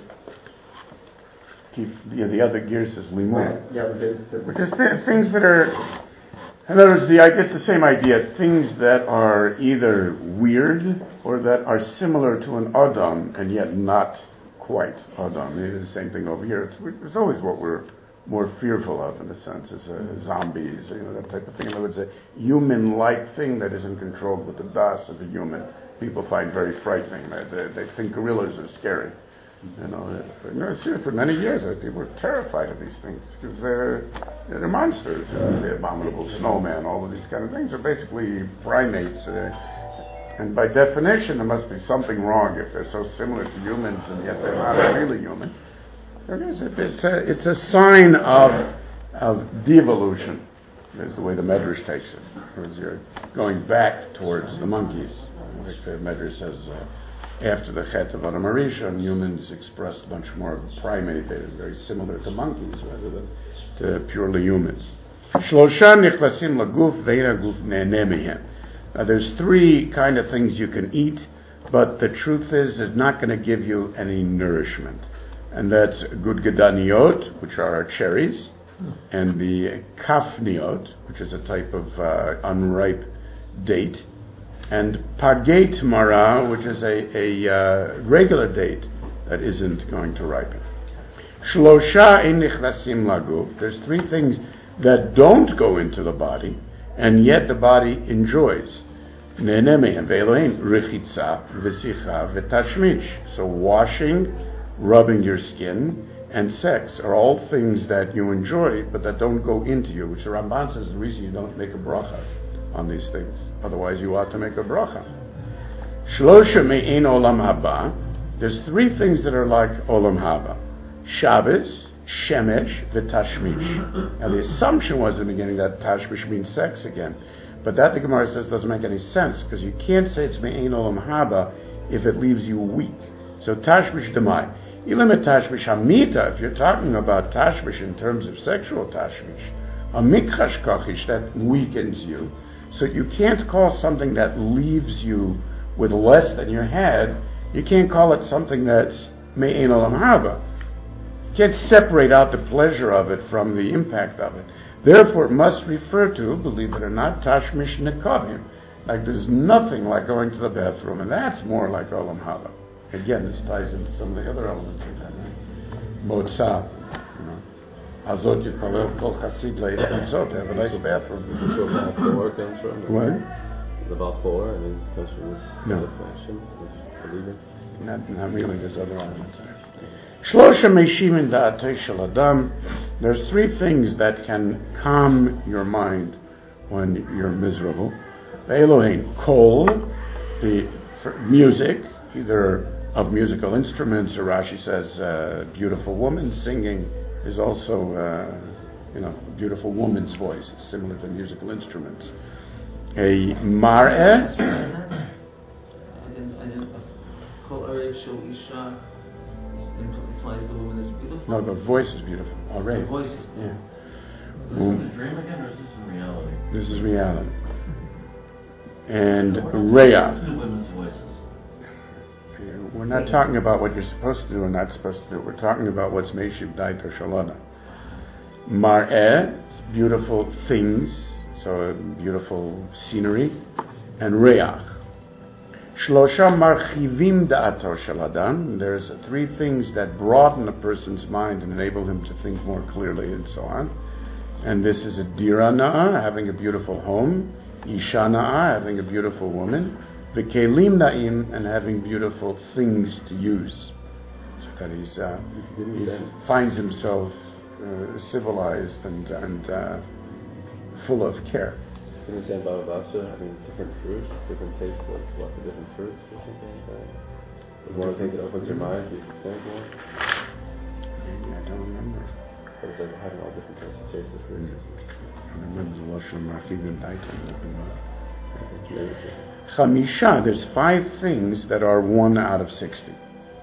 keep, yeah, the other gear says limud. Right. Yeah, but the, the, Which is th- things that are, in other words, the, I guess the same idea, things that are either weird or that are similar to an Adam and yet not quite Adam. It's the same thing over here. It's, it's always what we're more fearful of, in a sense, is uh, zombies, you know, that type of thing. In other words, a human-like thing that isn't controlled with the das of a human, people find very frightening. They, they, they think gorillas are scary. You know, for, you know, for many years, uh, people were terrified of these things because they're they're monsters. Uh, the abominable snowman, all of these kind of things are basically primates, uh, and by definition, there must be something wrong if they're so similar to humans and yet they're not really human. It's a it's a sign of of devolution, is the way the Medrash takes it. Whereas you're going back towards the monkeys. Like the Medrash says. Uh, After the Chet of Adam Harishon, humans expressed much more of a primate. They were very similar to monkeys rather than to purely humans. Shlosha nichnasim laguf ve'ina guf ne'eneh mehem. Now there's three kind of things you can eat, but the truth is it's not going to give you any nourishment. And that's good gedaniot, which are cherries, and the kafniot, which is a type of uh, unripe date, and pagate mara, which is a, a uh, regular date that isn't going to ripen. Shlosha ein nichnasim laguf. There's three things that don't go into the body, and yet the body enjoys. Ne'eneh mehem ve'elohein rechitza v'sicha v'tashmish. So washing, rubbing your skin, and sex are all things that you enjoy, but that don't go into you, which the Ramban says is the reason you don't make a bracha on these things. Otherwise, you ought to make a bracha. Shlosha me'ein olam haba. There's three things that are like olam haba: Shabbos, shemesh, v'tashmish. Now, the assumption was in the beginning that tashmish means sex again, but that the Gemara says doesn't make any sense because you can't say it's me'ein olam haba if it leaves you weak. So tashmish demai. Ilam tashmish hamita. If you're talking about tashmish in terms of sexual tashmish, a mikchash kachish that weakens you. So you can't call something that leaves you with less than you had, you can't call it something that's me'ein olam haba. You can't separate out the pleasure of it from the impact of it. Therefore, it must refer to, believe it or not, tashmish nekavim. Like there's nothing like going to the bathroom, and that's more like olam haba. Again, this ties into some of the other elements of that. Right? Motza, you know. Azot Yipalel Kol Chasid Le'Yed Zot, have a nice bathroom. Is this where Baal four comes from? What? The Baal four, I mean, comes from this No. satisfaction of believing? Not, not really, there's other elements there. Shlosha Meishim in Da'atei Shel Adam. There's three things that can calm your mind when you're miserable. Elohein, kol, the for music, either of musical instruments, or Rashi says uh, beautiful woman singing is also, uh, you know, a beautiful woman's voice. It's similar to musical instruments. A mar'eh. Implies the woman is beautiful. No, the voice is beautiful already. The voice is Yeah. Is this in a dream again, or is this in reality? This is reality. And What re'ah. Listen to women's voices. We're not talking about what you're supposed to do or not supposed to do. We're talking about what's Meishiv Dait or Shalana. Mar'eh, beautiful things, so beautiful scenery, and Re'ach. Shlosha marchivim da'ato shel adam. There's three things that broaden a person's mind and enable him to think more clearly and so on. And this is a dira na'ah, having a beautiful home, isha na'ah, having a beautiful woman, v'kelim na'im, and having beautiful things to use. So that he's, uh, he finds himself uh, civilized and, and uh, full of care. Can we say Baba Basra having different fruits, different tastes of lots of different fruits or something like that? Was one of the things that opens your mind, do you think? More? Maybe, I don't remember. But it's like having all different types of tastes of food. I remember the Lashon Marchivim Daitan. Maybe so. Chamisha, there's five things that are one out of sixty.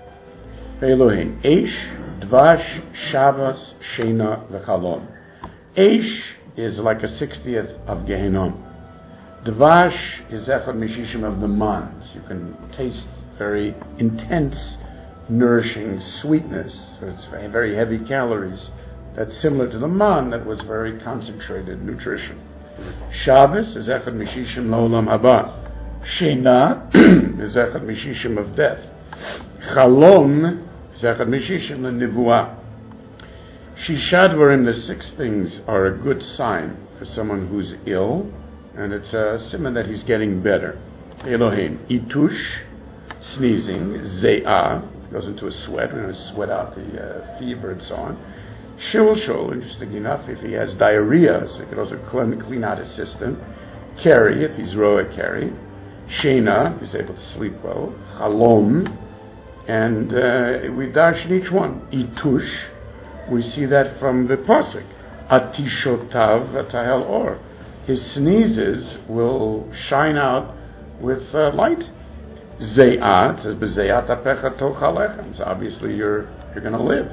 Elohim, Eish, Dvash, Shabbos, Shena, V'chalon. Eish is like a sixtieth of Gehenom. Dvash is Echad Mishishim of the man. You can taste very intense, nourishing sweetness. So it's very heavy calories. That's similar to the man that was very concentrated nutrition. Shabbos is Echad Mishishim L'olam Haba. Shena is Echad Mishishim of death. Chalom is Echad Mishishim L'nivuah. Shisha Dvarim, the six things, are a good sign for someone who's ill, and it's a siman that he's getting better. Elohim, Itush, sneezing, Ze'ah, goes into a sweat, and you sweat out the uh, fever and so on. Shilshol, interesting enough, if he has diarrhea, so he could also clean, clean out his system. Keri, if he's roa keri. Shena, if he's able to sleep well. Chalom, and uh, we darshan each one. Itush, we see that from the pasuk. Atishotav atahel or. His sneezes will shine out with uh, light. Ze'ah, it says, B'ze'at apecha tochalechem. So obviously you're, you're going to live.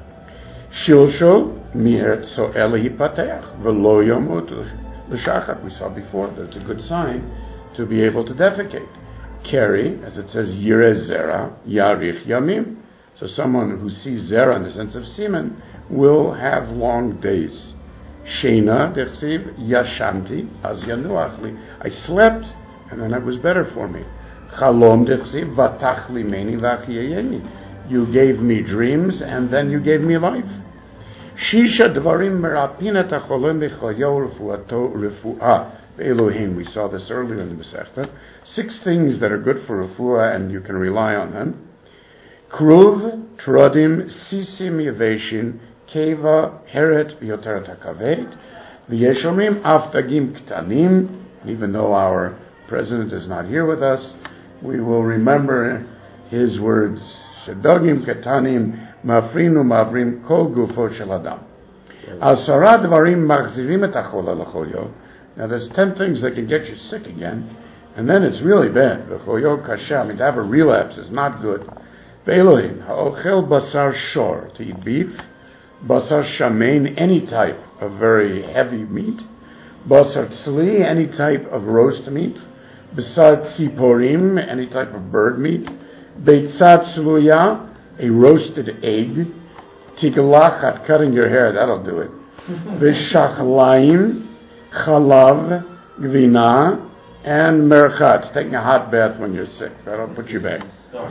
Shilshol, mi'er tzo'el hipateach, v'lo yomut l'shachat. We saw before that it's a good sign to be able to defecate. Keri, as it says, yireh zera, yarich yamim. So someone who sees zera in the sense of semen will have long days. Shena, dechsiv, yashanti, az yanuachli. I slept, and then it was better for me. Chalom, dechsiv, vatach limeni v'achiyayeni. You gave me dreams, and then you gave me life. Shisha dvarim merapin et hacholem b'choyo refuato refuah. Elohim, we saw this earlier in the Masechta. Six things that are good for refuah, and you can rely on them. Kruv, trodim, sisim, yaveshin, keva, heret, biyoteret hakaved, v'yeshomrim, aftagim, ktanim. Even though our president is not here with us, we will remember his words, shedogim, ketanim, mafrinu, mavrim, kol gufo shel adam. Asara dvarim, machzirim et hachol al yo. Now there's ten things that can get you sick again, and then it's really bad. The choyo kasha, I mean, to have a relapse is not good. Ve'elohim, ha'ochel basar shor, to eat beef, basar shamein, any type of very heavy meat, basar tzli, any type of roast meat, basar tziporim, any type of bird meat, beitzat tzluya, a roasted egg, tigalachat, cutting your hair, that'll do it, v'shachlaim, chalav, gvina, and merchatz, taking a hot bath when you're sick. That'll put you back.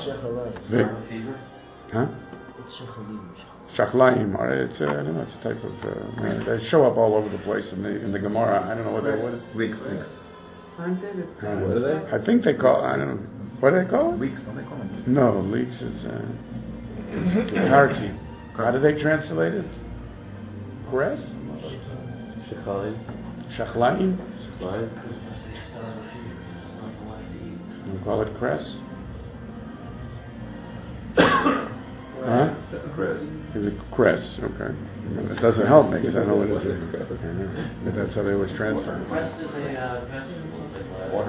Fever? Huh? Shachlaim, or it's uh, I don't know, it's a type of. Uh, I mean, they show up all over the place in the in the Gemara. I don't know what they what. Weeks, weeks. Uh, What are they? I think they call. I don't know. What do they call it? Weeks, don't they call them? No, leeks is uh, tarty. How do they translate it? Cress? Shechalim? Shachlaim? Shechalim? You call it cress? Huh? Chris. Is it cress? Okay. It doesn't help me because I know what it is. I know. But that's how they always translate it. Crest is a uh, vegetable. Water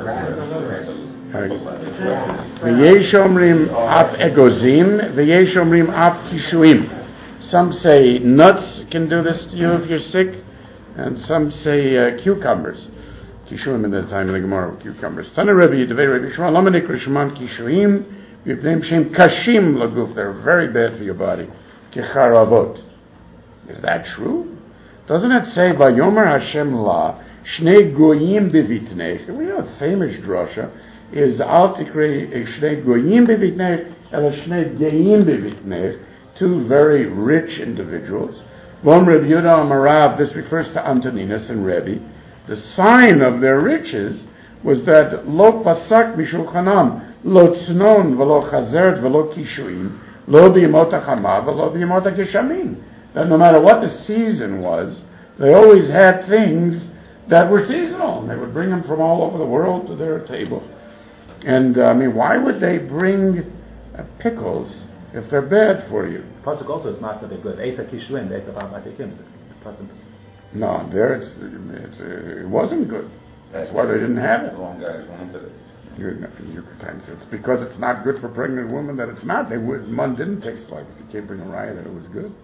V'yesh omrim af egozim, v'yesh omrim af kishuim. Some say nuts can do this to you if you're sick, and some say uh, cucumbers. Kishuim in the time of the Gemara were cucumbers. Tana Rebbe Yidavei Rebbe Shmuel Lamanik Rishman Kishuim Yipneim Shem Kashim Laguf. They're very bad for your body. Kicharavot. Is that true? Doesn't it say Vayomer Hashem La Shnei Goyim Bevitnech? We know a famous drasha is Al Tikrei Shnei Goyim Bevitnech El Shnei Geim Bevitnech. Two very rich individuals. Vom Rebbe Yehuda Amarav. This refers to Antoninus and Rebbe. The sign of their riches was that Lo Pasak Mishulchanam Lo Tznon V'lo Chazert V'lo Kishuim Lo B'yimot HaChama V'lo B'yimot HaGeshamim. That no matter what the season was, they always had things that were seasonal, and they would bring them from all over the world to their table. And uh, I mean, why would they bring uh, pickles if they're bad for you. Pasuk also is not that they're good. Esa kishlim, esa ba'atikim. No, there it's, it's, uh, it wasn't good. That's why they didn't have it. The wrong guys wanted it. You, you could say it's because it's not good for pregnant women that it's not. They would, mun didn't taste like it. You can't bring a riot that it was good.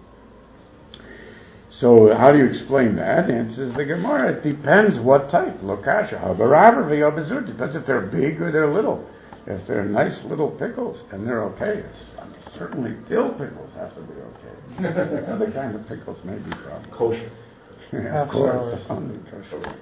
So how do you explain that? Answers the Gemara. It depends what type. Lokasha, habaraver v'yobezur. Depends if they're big or they're little. If they're nice little pickles, then they're okay. It's, I mean, certainly dill pickles have to be okay. Other kind of pickles may be probably Kosher. Yeah, of course. Only kosher.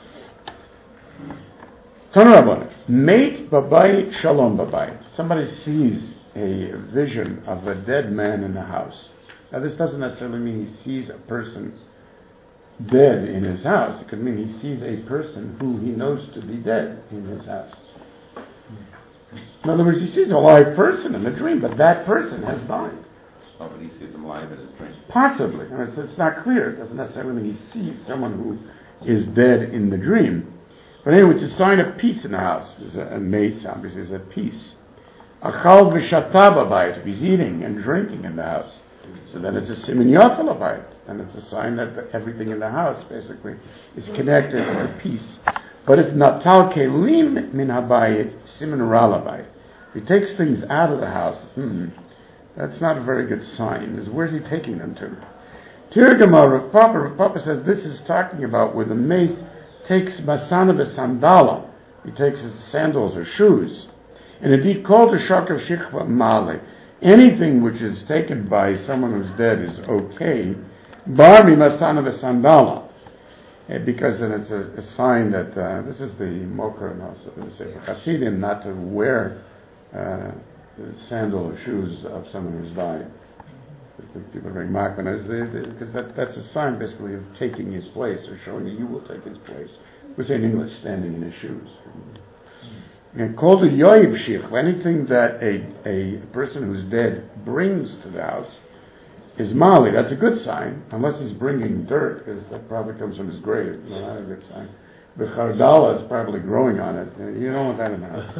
Tanarabon, mate babayit shalom babayit. Somebody sees a vision of a dead man in the house. Now, this doesn't necessarily mean he sees a person dead in his house. It could mean he sees a person who he knows to be dead in his house. In other words, he sees a live person in the dream, but that person has died. Oh, but he sees him live in his dream. Possibly. I mean, it's, it's not clear. It doesn't necessarily mean he sees someone who is dead in the dream. But anyway, it's a sign of peace in the house. There's a, a mace, obviously, is a peace. Achal v'shata b'bayit. If he's eating and drinking in the house, so then it's a simin yafel b'bayit. And it's a sign that the, everything in the house, basically, is connected to peace. But if natal kelim min habayit, simin ra l'bayit. If he takes things out of the house, hmm, that's not a very good sign. Where's he taking them to? Tirgama Rav Papa, Rav Papa says this is talking about where the mace takes masana v'sandala. He takes his sandals or shoes. And indeed, called the shakav shichva male. Anything which is taken by someone who's dead is okay. Bar mi masana v'sandala. Because then it's a, a sign that, uh, this is the mokar, no, so Hasidim, not to wear uh, sandal or shoes of someone who's died. People bring makbanas because that, that's a sign basically of taking his place or showing that you will take his place. We say in English, standing in his shoes. And called a yoyib shich, anything that a, a person who's dead brings to the house is mali. That's a good sign, unless he's bringing dirt, because that probably comes from his grave. No, not a good sign. The chardala is probably growing on it. You don't want that in the house.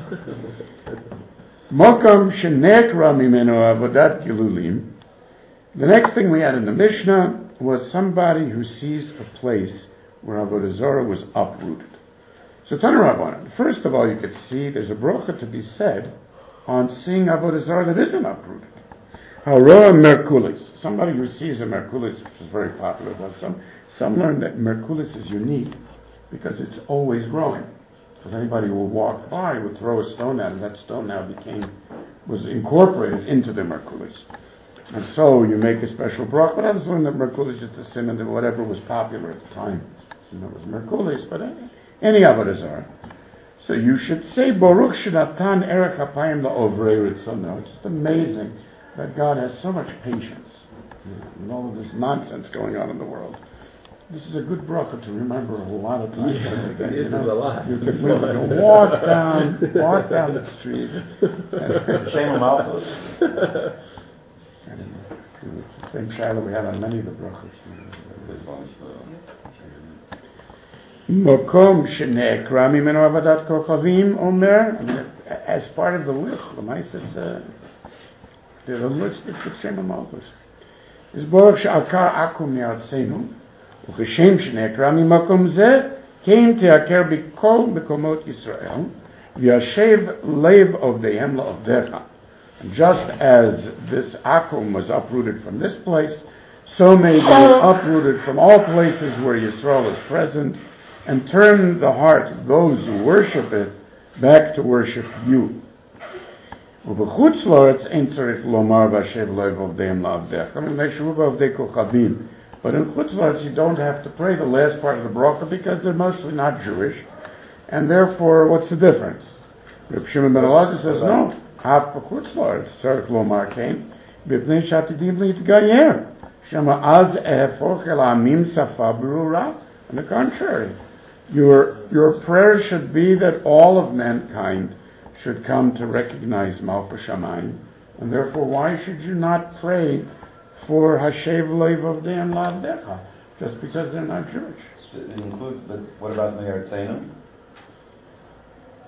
Mokam shenekra mimeno avodat gilulim. The next thing we had in the Mishnah was somebody who sees a place where Avodah Zarah was uprooted. So Tanarabbanan, first of all, you could see there's a bracha to be said on seeing Avodah Zarah that isn't uprooted. Haroa Merkulis. Somebody who sees a Merkulis, which is very popular, but some some learn that Merkulis is unique because it's always growing. Because anybody who will walk by would throw a stone at it, and that stone now became, was incorporated into the Merkulis. And so you make a special bracha, but others learn that Merkulis is just a simon of whatever was popular at the time. You know, it was Merkulis, but any Avodah Zarah. So you should say, Baruch Shenatan Erech Hapayim La'ovrei Ritzono. It's just amazing that God has so much patience, you know, and all of this nonsense going on in the world. This is a good bracha to remember a lot of times. Yeah, Day, this you know? is a lot. You could really walk down, walk down the street. Shem Malchus. It's the same shiloh we have on many of the brachas. This one is Mokom shenekra mimeno avodat kochavim omer. As part of the list, Lamais, it's a the list is with Shem Malchus. Is Baruch she'akar akum mi'artzenu u'chishem shenekra mimakom zeh came te'aker b'kol mekomot Yisrael v'yashev lev ovdehem la'ovdecha. Just as this akum was uprooted from this place, so may be uprooted from all places where Yisrael is present, and turn the heart of those who worship it back to worship you. But in Chutzlaretz you don't have to pray the last part of the bracha because they're mostly not Jewish, and therefore what's the difference? Reb Shimon ben Elazar says no. Half b'chutz la'aretz tzarich lomar came b'pnei shatidim l'yitgayer shema az ehefoch el ha'amim safa berura. On the contrary, your your prayer should be that all of mankind should come to recognize Malchus Shamayim, and therefore why should you not pray for Hashev Leiv Avdeim La'avdecha just because they're not Jewish? It includes, but what about Me'artzenu?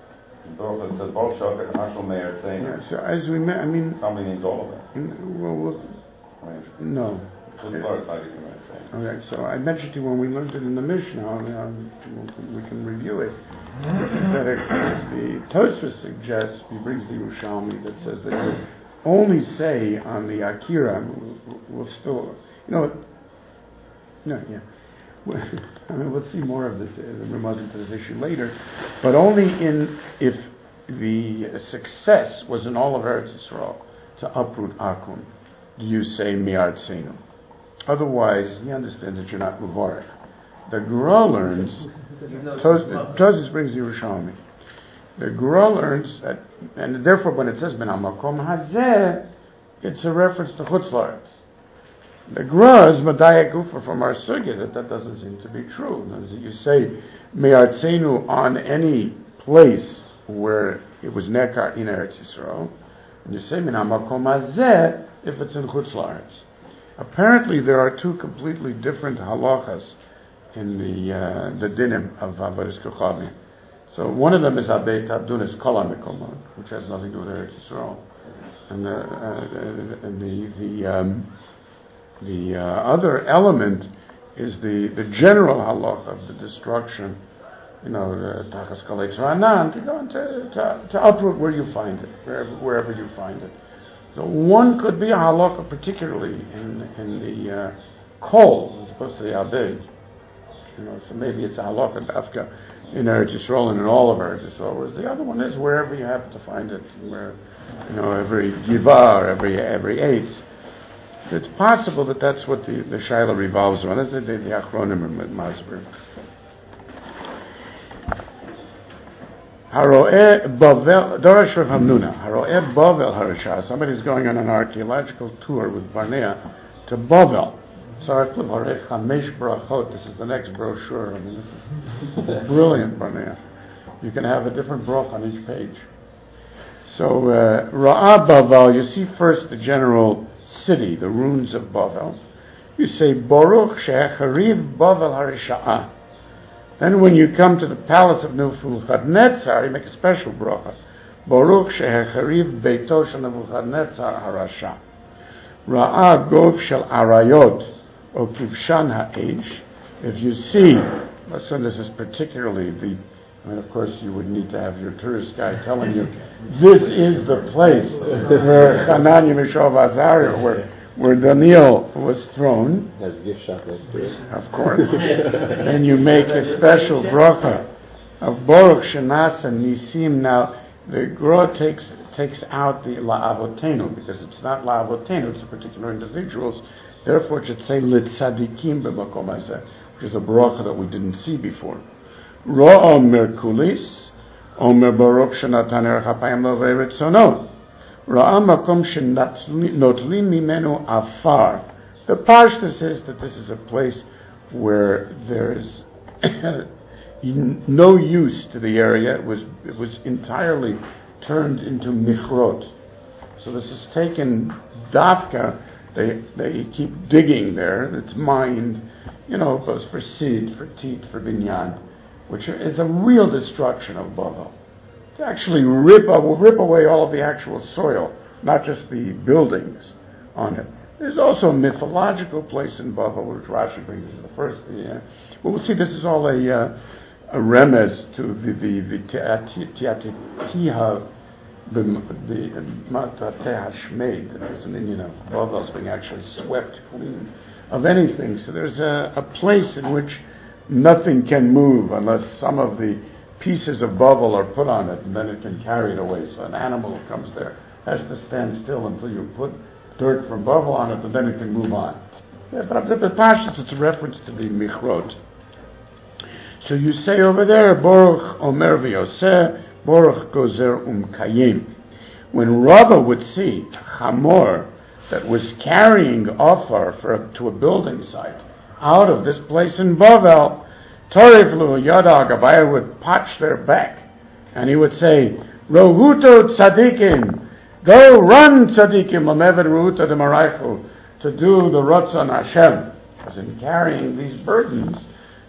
It says Bol Shoket Hashel Meir saying. Yeah, so as we met, I mean. Probably means all of it. Well, well no. Okay, so I mentioned to you when we learned it in the Mishnah, um, we can review it. That it, the Tosfos suggests, he brings the Yerushalmi that says that you only say on the Akira, we'll still, you know, no, yeah. I mean, we'll see more of this, uh, the Ramaz into this issue later, but only in, if the success was in all of Eretz Yisrael to uproot Akun, do you say Mi'artzenu. Otherwise, he understands that you're not Mubarak. The Gra learns, Tosfos brings the Yerushalmi. The Gra learns that, and therefore when it says Ben HaMakom Hazeh, it's a reference to Chutz La'aretz. The Gra is Madaya Gufa from our sugya that that doesn't seem to be true. You say Me'artzenu on any place where it was Nekar in Eretz Yisrael, and you say Min HaMakom Hazeh if it's in Chutz La'aretz. Apparently, there are two completely different halachas in the uh, the dinim of Avodas Kochavim. So one of them is Abeit Abdunas Kol HaMekomot, which has nothing to do with Eretz Yisrael, and the uh, and the the um, the uh, other element is the, the general halacha of the destruction. You know, Tachas Kalei Tzranan, to go and to, to to uproot where you find it, wherever wherever you find it. So one could be a halakha, particularly in in the uh, kol, as opposed to the abed. You know, so maybe it's a halakha dafka in Eretz Yisrael and in all of Eretz Yisrael, whereas the other one is wherever you happen to find it, where, you know, every givah or every every eitz. It's possible that that's what the the shaila revolves around. That's the the, the achronim of Masber. Haroeh Bavel, Darash Rav Hamnuna. Haroeh Bavel Harisha. Somebody's going on an archaeological tour with Barnea to Bavel. Sarach Levarech Hamesh Brachot. This is the next brochure. I mean, this is, this is brilliant, Barnea. You can have a different brach on each page. So, uh, Ra'ah Bavel, you see first the general city, the ruins of Bavel. You say, Baruch She'echariv Bavel Harisha'ah. Then when you come to the palace of Nebuchadnezzar, you make a special bracha. Baruch Shehechariv Beito Shel Nebuchadnezzar Harasha. Ra'ah Gov Shel Arayot O Kivshan Ha'esh. If you see, so this is particularly the, I mean, of course you would need to have your tourist guide telling you, this is the place where Hananiah, Mishael, Azariah, where where Daniel was thrown, has gift shop next to it. Of course. And you make a special bracha of Baruch Shenasa Nisim. Now, the Gra takes takes out the La'avotenu, because it's not La'avotenu, it's a particular individuals. Therefore, it should say Litzadikim B'makom Hazeh, which is a bracha that we didn't see before. Ra Omer Kulis, Omer Baruch Shenatan Erech HaPayim Lovei Ritzonot. Ra'ah makom shenotlim mimenu afar. The Pashta says that this is a place where there is no use to the area. It was it was entirely turned into michrot. So this is taken dafka. They they keep digging there. It's mined, you know, both for seed, for teat, for binyan, which is a real destruction of Bavel. To actually rip will rip away all of the actual soil, not just the buildings on it. There's also a mythological place in Bavel, which Rashi brings as the first. The, uh, well, we'll see. This is all a uh, a remez to the the the Tiatitiha, the the Matateh Hashmeid. There's an Indian of Bavel's being actually swept clean of anything. So there's a, a place in which nothing can move unless some of the pieces of Bavel are put on it, and then it can carry it away. So an animal comes there has to stand still until you put dirt from Bavel on it, and then it can move on. Yeah, but the Pashas, it's a reference to the Michrot. So you say over there, Baruch Omer V'Yoseh, Baruch Gozer Umkayim. When Rava would see Chamor that was carrying Ofar for, to a building site out of this place in Bavel, Toriflu Yada Gabaya would patch their back, and he would say, Rohuto Tzadikim, go run Tzadikim, Lameved Rohuto de Maraichu, to do the Ratzon Hashem. As in carrying these burdens,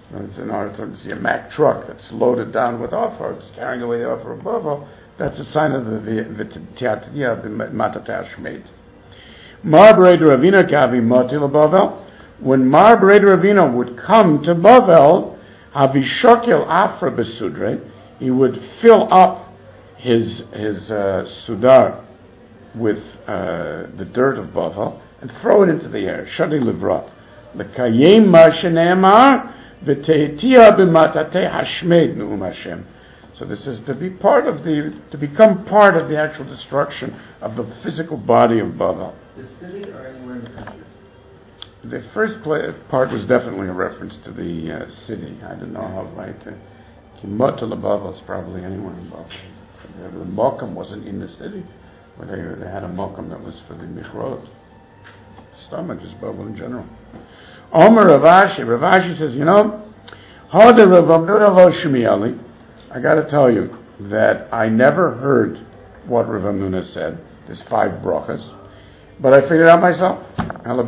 It's in our terms, see a Mack truck that's loaded down with offer, it's carrying away the offer of Bavel. That's a sign of the V'tiatiyah b'matat hashmeid. Mar b'rei Ravina kavi mati l'Bavel. When Mar b'rei Ravina would come to Bavel, havishokel afra b'sudre, he would fill up his his uh, sudar with uh, the dirt of Bavel and throw it into the air. Shadi livrat. L'kayem ma shene'emar v'te'etiyah b'matate hashmeid nu'um Hashem. So this is to be part of the, to become part of the actual destruction of the physical body of Bavel. The city or anywhere in the country? The first play, part was definitely a reference to the uh, city. I don't know how right. Kimot uh, Bavel is probably anywhere in Bavel. The Mokum wasn't in the city, but they, they had a Mokum that was for the Michrot. Stomach is Bavel in general. Omer Ravashi, Ravashi says, you know, Hada Rav Amnuna lo Shmiali. I got to tell you that I never heard what Rav Amnuna said. There's five brachas, but I figured out myself. When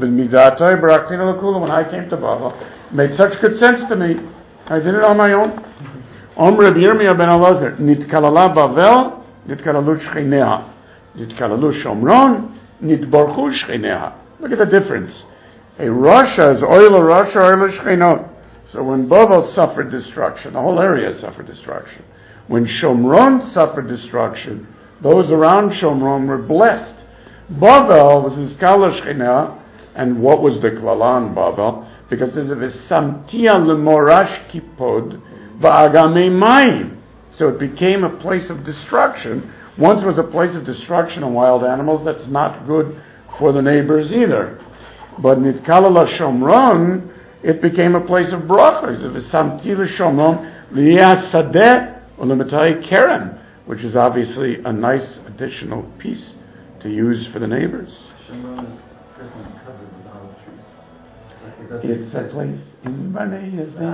I came to Bavel, it made such good sense to me. I did it on my own. Om Reb Yirmiyah ben Elazar, nitkalala Bavel, nitkalalu shchinea, nitkalalu Shomron, nitborchu shchinea. Look at the difference. A Russia is oil of Russia, oil of Shchinot. So when Bavel suffered destruction, the whole area suffered destruction. When Shomron suffered destruction, those around Shomron were blessed. Bavel was in Skala Shchinah, and what was the Klalan Bavel? Because there's a Samtia Lemorash Kipod Va'agame Mayim. So it became a place of destruction. Once was a place of destruction of wild animals, that's not good for the neighbors either. But Nitkala Shomron, it became a place of brachas. It was Samtila Shomron Liyat Sadeh Ulamatai Keren, which is obviously a nice additional piece to use for the neighbors. Shomron is presently covered with olive trees. Like it It's a place in Bnei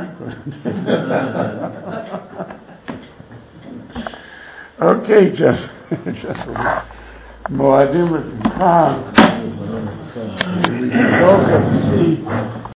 Yisrael. Okay, Jeff. Jeff. Moadim L'Simcha. We can go and see.